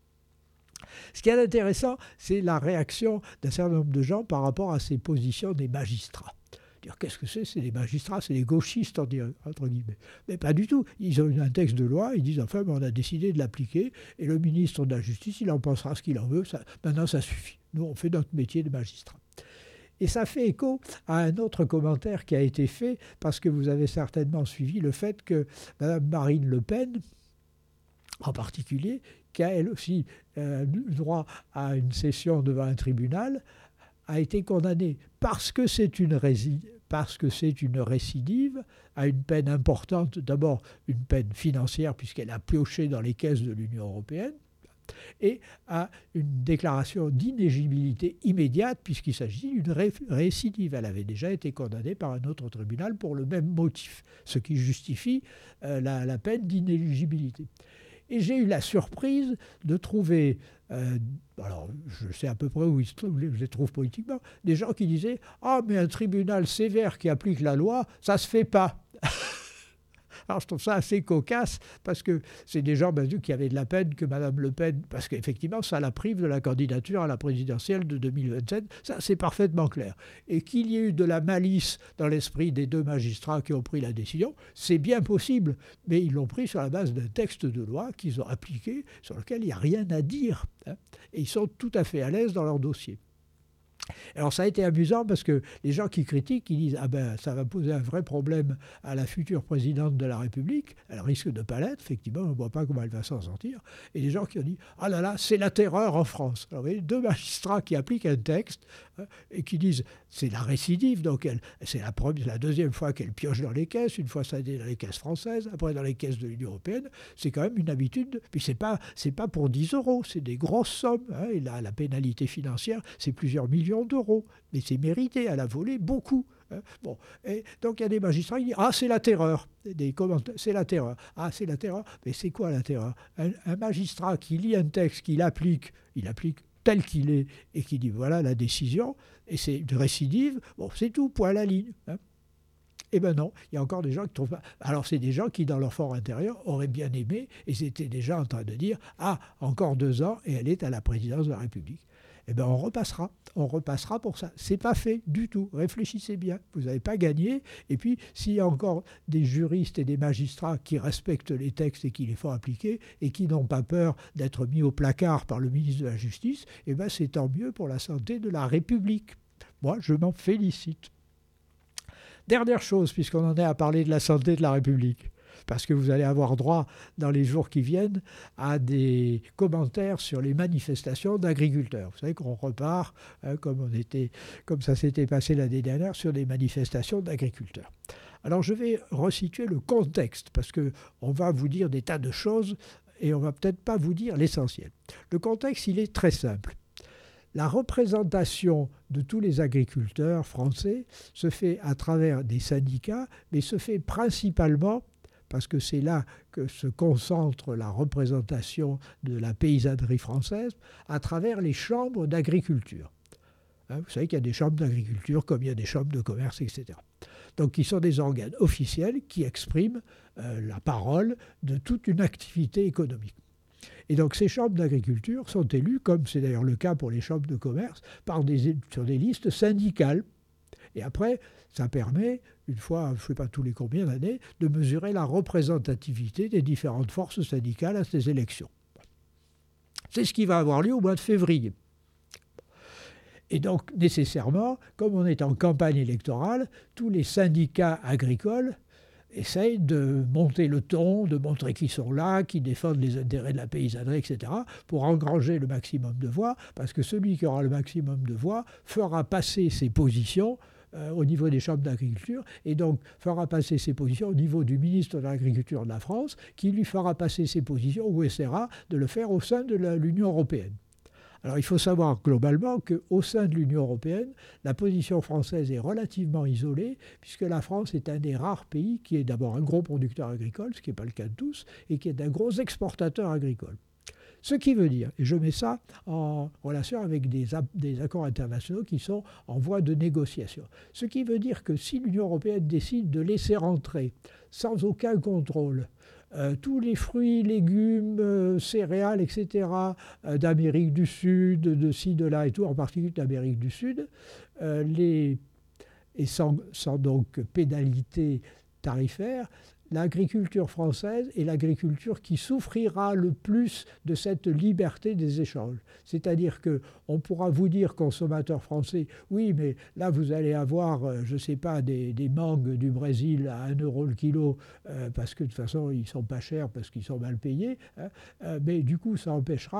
Ce qui est intéressant, c'est la réaction d'un certain nombre de gens par rapport à ces positions des magistrats. Dire qu'est-ce que c'est ? C'est des magistrats, c'est des gauchistes, entre guillemets. Mais pas du tout. Ils ont un texte de loi, ils disent enfin, on a décidé de l'appliquer, et le ministre de la Justice, il en pensera ce qu'il en veut. Ça, maintenant, ça suffit. Nous, on fait notre métier de magistrat. Et ça fait écho à un autre commentaire qui a été fait, parce que vous avez certainement suivi le fait que Mme Marine Le Pen, en particulier, qui a elle aussi euh, eu droit à une session devant un tribunal, a été condamnée parce que c'est une récidive, parce que c'est une récidive à une peine importante, d'abord une peine financière puisqu'elle a pioché dans les caisses de l'Union européenne, et à une déclaration d'inéligibilité immédiate, puisqu'il s'agit d'une ré- récidive. Elle avait déjà été condamnée par un autre tribunal pour le même motif, ce qui justifie euh, la, la peine d'inéligibilité. Et j'ai eu la surprise de trouver, euh, alors je sais à peu près où ils se trouvent, je les trouve politiquement, des gens qui disaient « Ah, mais un tribunal sévère qui applique la loi, ça ne se fait pas ». Alors je trouve ça assez cocasse parce que c'est des gens ben, qui avaient de la peine que Mme Le Pen, parce qu'effectivement ça la prive de la candidature à la présidentielle de deux mille vingt-sept, ça c'est parfaitement clair. Et qu'il y ait eu de la malice dans l'esprit des deux magistrats qui ont pris la décision, c'est bien possible, mais ils l'ont pris sur la base d'un texte de loi qu'ils ont appliqué, sur lequel il n'y a rien à dire. Hein, et ils sont tout à fait à l'aise dans leur dossier. Alors ça a été amusant parce que les gens qui critiquent, ils disent « Ah ben ça va poser un vrai problème à la future présidente de la République, elle risque de ne pas l'être, effectivement, on ne voit pas comment elle va s'en sortir. » Et les gens qui ont dit « Ah là là, c'est la terreur en France ». Alors vous voyez, deux magistrats qui appliquent un texte hein, et qui disent « C'est la récidive, donc elle, c'est la, première, la deuxième fois qu'elle pioche dans les caisses, une fois ça a été dans les caisses françaises, après dans les caisses de l'Union européenne, c'est quand même une habitude, puis c'est pas, c'est pas pour dix euros, c'est des grosses sommes, hein, et là la pénalité financière c'est plusieurs millions d'euros, mais c'est mérité, elle a volé beaucoup. Hein. Bon, et donc il y a des magistrats qui disent « Ah, c'est la terreur », des commentaires, c'est la terreur. Ah, c'est la terreur, mais c'est quoi la terreur ? un, un magistrat qui lit un texte, qui l'applique, il applique tel qu'il est, et qui dit « Voilà la décision », et c'est une récidive, bon, c'est tout, point à la ligne. Hein. Eh bien non, il y a encore des gens qui ne trouvent pas. Alors c'est des gens qui, dans leur fort intérieur, auraient bien aimé, et c'était déjà en train de dire « Ah, encore deux ans, et elle est à la présidence de la République ». Eh bien, on repassera. On repassera pour ça. Ce n'est pas fait du tout. Réfléchissez bien. Vous n'avez pas gagné. Et puis, s'il y a encore des juristes et des magistrats qui respectent les textes et qui les font appliquer et qui n'ont pas peur d'être mis au placard par le ministre de la Justice, eh bien, c'est tant mieux pour la santé de la République. Moi, je m'en félicite. Dernière chose, puisqu'on en est à parler de la santé de la République. Parce que vous allez avoir droit, dans les jours qui viennent, à des commentaires sur les manifestations d'agriculteurs. Vous savez qu'on repart, hein, comme, on était, comme ça s'était passé l'année dernière, sur des manifestations d'agriculteurs. Alors je vais resituer le contexte, parce qu'on va vous dire des tas de choses, et on ne va peut-être pas vous dire l'essentiel. Le contexte, il est très simple. La représentation de tous les agriculteurs français se fait à travers des syndicats, mais se fait principalement parce que c'est là que se concentre la représentation de la paysannerie française, à travers les chambres d'agriculture. Hein, vous savez qu'il y a des chambres d'agriculture comme il y a des chambres de commerce, et cetera. Donc, qui sont des organes officiels qui expriment euh, la parole de toute une activité économique. Et donc, ces chambres d'agriculture sont élues, comme c'est d'ailleurs le cas pour les chambres de commerce, par des, sur des listes syndicales. Et après, ça permet, une fois, je ne sais pas tous les combien d'années, de mesurer la représentativité des différentes forces syndicales à ces élections. C'est ce qui va avoir lieu au mois de février. Et donc, nécessairement, comme on est en campagne électorale, tous les syndicats agricoles essayent de monter le ton, de montrer qu'ils sont là, qu'ils défendent les intérêts de la paysannerie, et cetera, pour engranger le maximum de voix, parce que celui qui aura le maximum de voix fera passer ses positions euh, au niveau des chambres d'agriculture, et donc fera passer ses positions au niveau du ministre de l'Agriculture de la France, qui lui fera passer ses positions, ou essaiera de le faire au sein de la, l'Union européenne. Alors il faut savoir globalement qu'au sein de l'Union européenne, la position française est relativement isolée, puisque la France est un des rares pays qui est d'abord un gros producteur agricole, ce qui n'est pas le cas de tous, et qui est un gros exportateur agricole. Ce qui veut dire, et je mets ça en relation avec des, des accords internationaux qui sont en voie de négociation, ce qui veut dire que si l'Union européenne décide de laisser rentrer sans aucun contrôle Euh, tous les fruits, légumes, euh, céréales, et cetera, euh, d'Amérique du Sud, de ci, de là et tout, en particulier d'Amérique du Sud, euh, les, et sans, sans donc pénalité tarifaire, l'agriculture française est l'agriculture qui souffrira le plus de cette liberté des échanges. C'est-à-dire qu'on pourra vous dire, consommateurs français, oui, mais là, vous allez avoir, je ne sais pas, des, des mangues du Brésil à un euro le kilo, euh, parce que de toute façon, ils ne sont pas chers, parce qu'ils sont mal payés, hein, euh, mais du coup, ça empêchera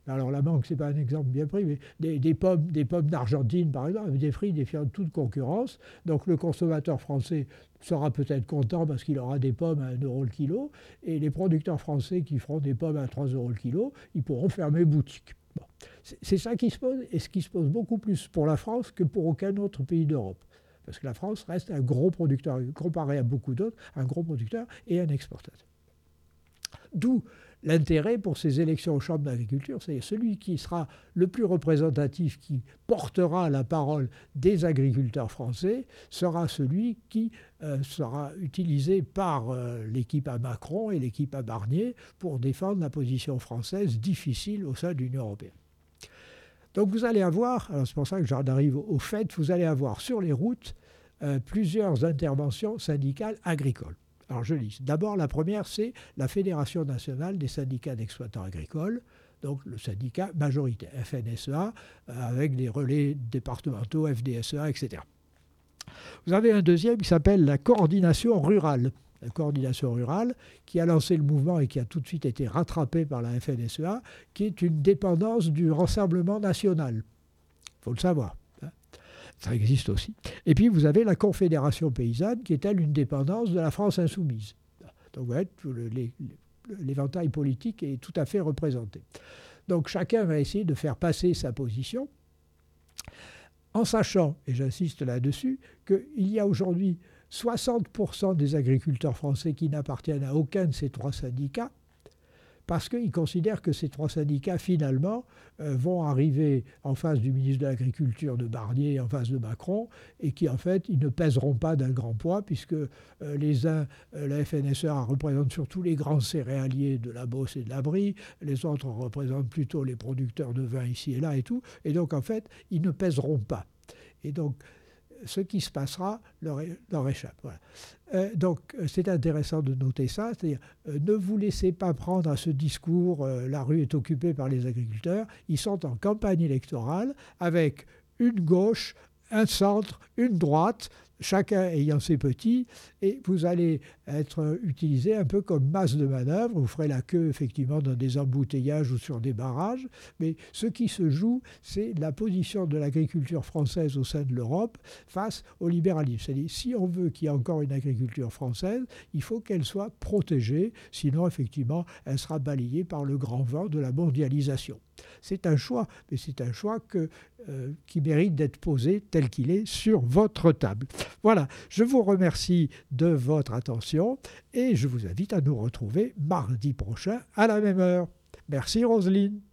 Alors la mangue, ce n'est pas un exemple bien pris, mais des, des pommes, des pommes d'Argentine, par exemple, avec des prix défiant toute concurrence. Donc le consommateur français sera peut-être content parce qu'il aura des pommes à un euro le kilo, et les producteurs français qui feront des pommes à trois euros le kilo, ils pourront fermer boutique. Bon. C'est, c'est ça qui se pose, et ce qui se pose beaucoup plus pour la France que pour aucun autre pays d'Europe. Parce que la France reste un gros producteur, comparé à beaucoup d'autres, un gros producteur et un exportateur. D'où l'intérêt pour ces élections aux chambres d'agriculture, c'est celui qui sera le plus représentatif, qui portera la parole des agriculteurs français, sera celui qui euh, sera utilisé par euh, l'équipe à Macron et l'équipe à Barnier pour défendre la position française difficile au sein de l'Union européenne. Donc vous allez avoir, alors c'est pour ça que j'en arrive au fait, vous allez avoir sur les routes euh, plusieurs interventions syndicales agricoles. Alors je lis. D'abord, la première, c'est la Fédération nationale des syndicats d'exploitants agricoles, donc le syndicat majoritaire, F N S E A, avec des relais départementaux, F D S E A, et cetera. Vous avez un deuxième qui s'appelle la coordination rurale. La coordination rurale, qui a lancé le mouvement et qui a tout de suite été rattrapé par la F N S E A, qui est une dépendance du Rassemblement national. Il faut le savoir. Ça existe aussi. Et puis, vous avez la Confédération paysanne, qui est, elle, une dépendance de la France insoumise. Donc, vous voyez, l'éventail politique est tout à fait représenté. Donc, chacun va essayer de faire passer sa position, en sachant, et j'insiste là-dessus, qu'il y a aujourd'hui soixante pour cent des agriculteurs français qui n'appartiennent à aucun de ces trois syndicats, parce qu'ils considèrent que ces trois syndicats, finalement, euh, vont arriver en face du ministre de l'Agriculture de Barnier, en face de Macron, et qui, en fait, ils ne pèseront pas d'un grand poids, puisque euh, les uns, euh, la F N S E A représente surtout les grands céréaliers de la Beauce et de la Brie, les autres représentent plutôt les producteurs de vin ici et là et tout, et donc, en fait, ils ne pèseront pas. Et donc, ce qui se passera leur, leur échappe. Voilà. Euh, donc, c'est intéressant de noter ça, c'est-à-dire euh, ne vous laissez pas prendre à ce discours euh, « la rue est occupée par les agriculteurs ». Ils sont en campagne électorale avec une gauche, un centre, une droite, chacun ayant ses petits, et vous allez être utilisé un peu comme masse de manœuvre. Vous ferez la queue, effectivement, dans des embouteillages ou sur des barrages, mais ce qui se joue, c'est la position de l'agriculture française au sein de l'Europe face au libéralisme. C'est-à-dire, si on veut qu'il y ait encore une agriculture française, il faut qu'elle soit protégée, sinon, effectivement, elle sera balayée par le grand vent de la mondialisation. C'est un choix, mais c'est un choix que, euh, qui mérite d'être posé tel qu'il est sur votre table. Voilà, je vous remercie de votre attention et je vous invite à nous retrouver mardi prochain à la même heure. Merci Roselyne.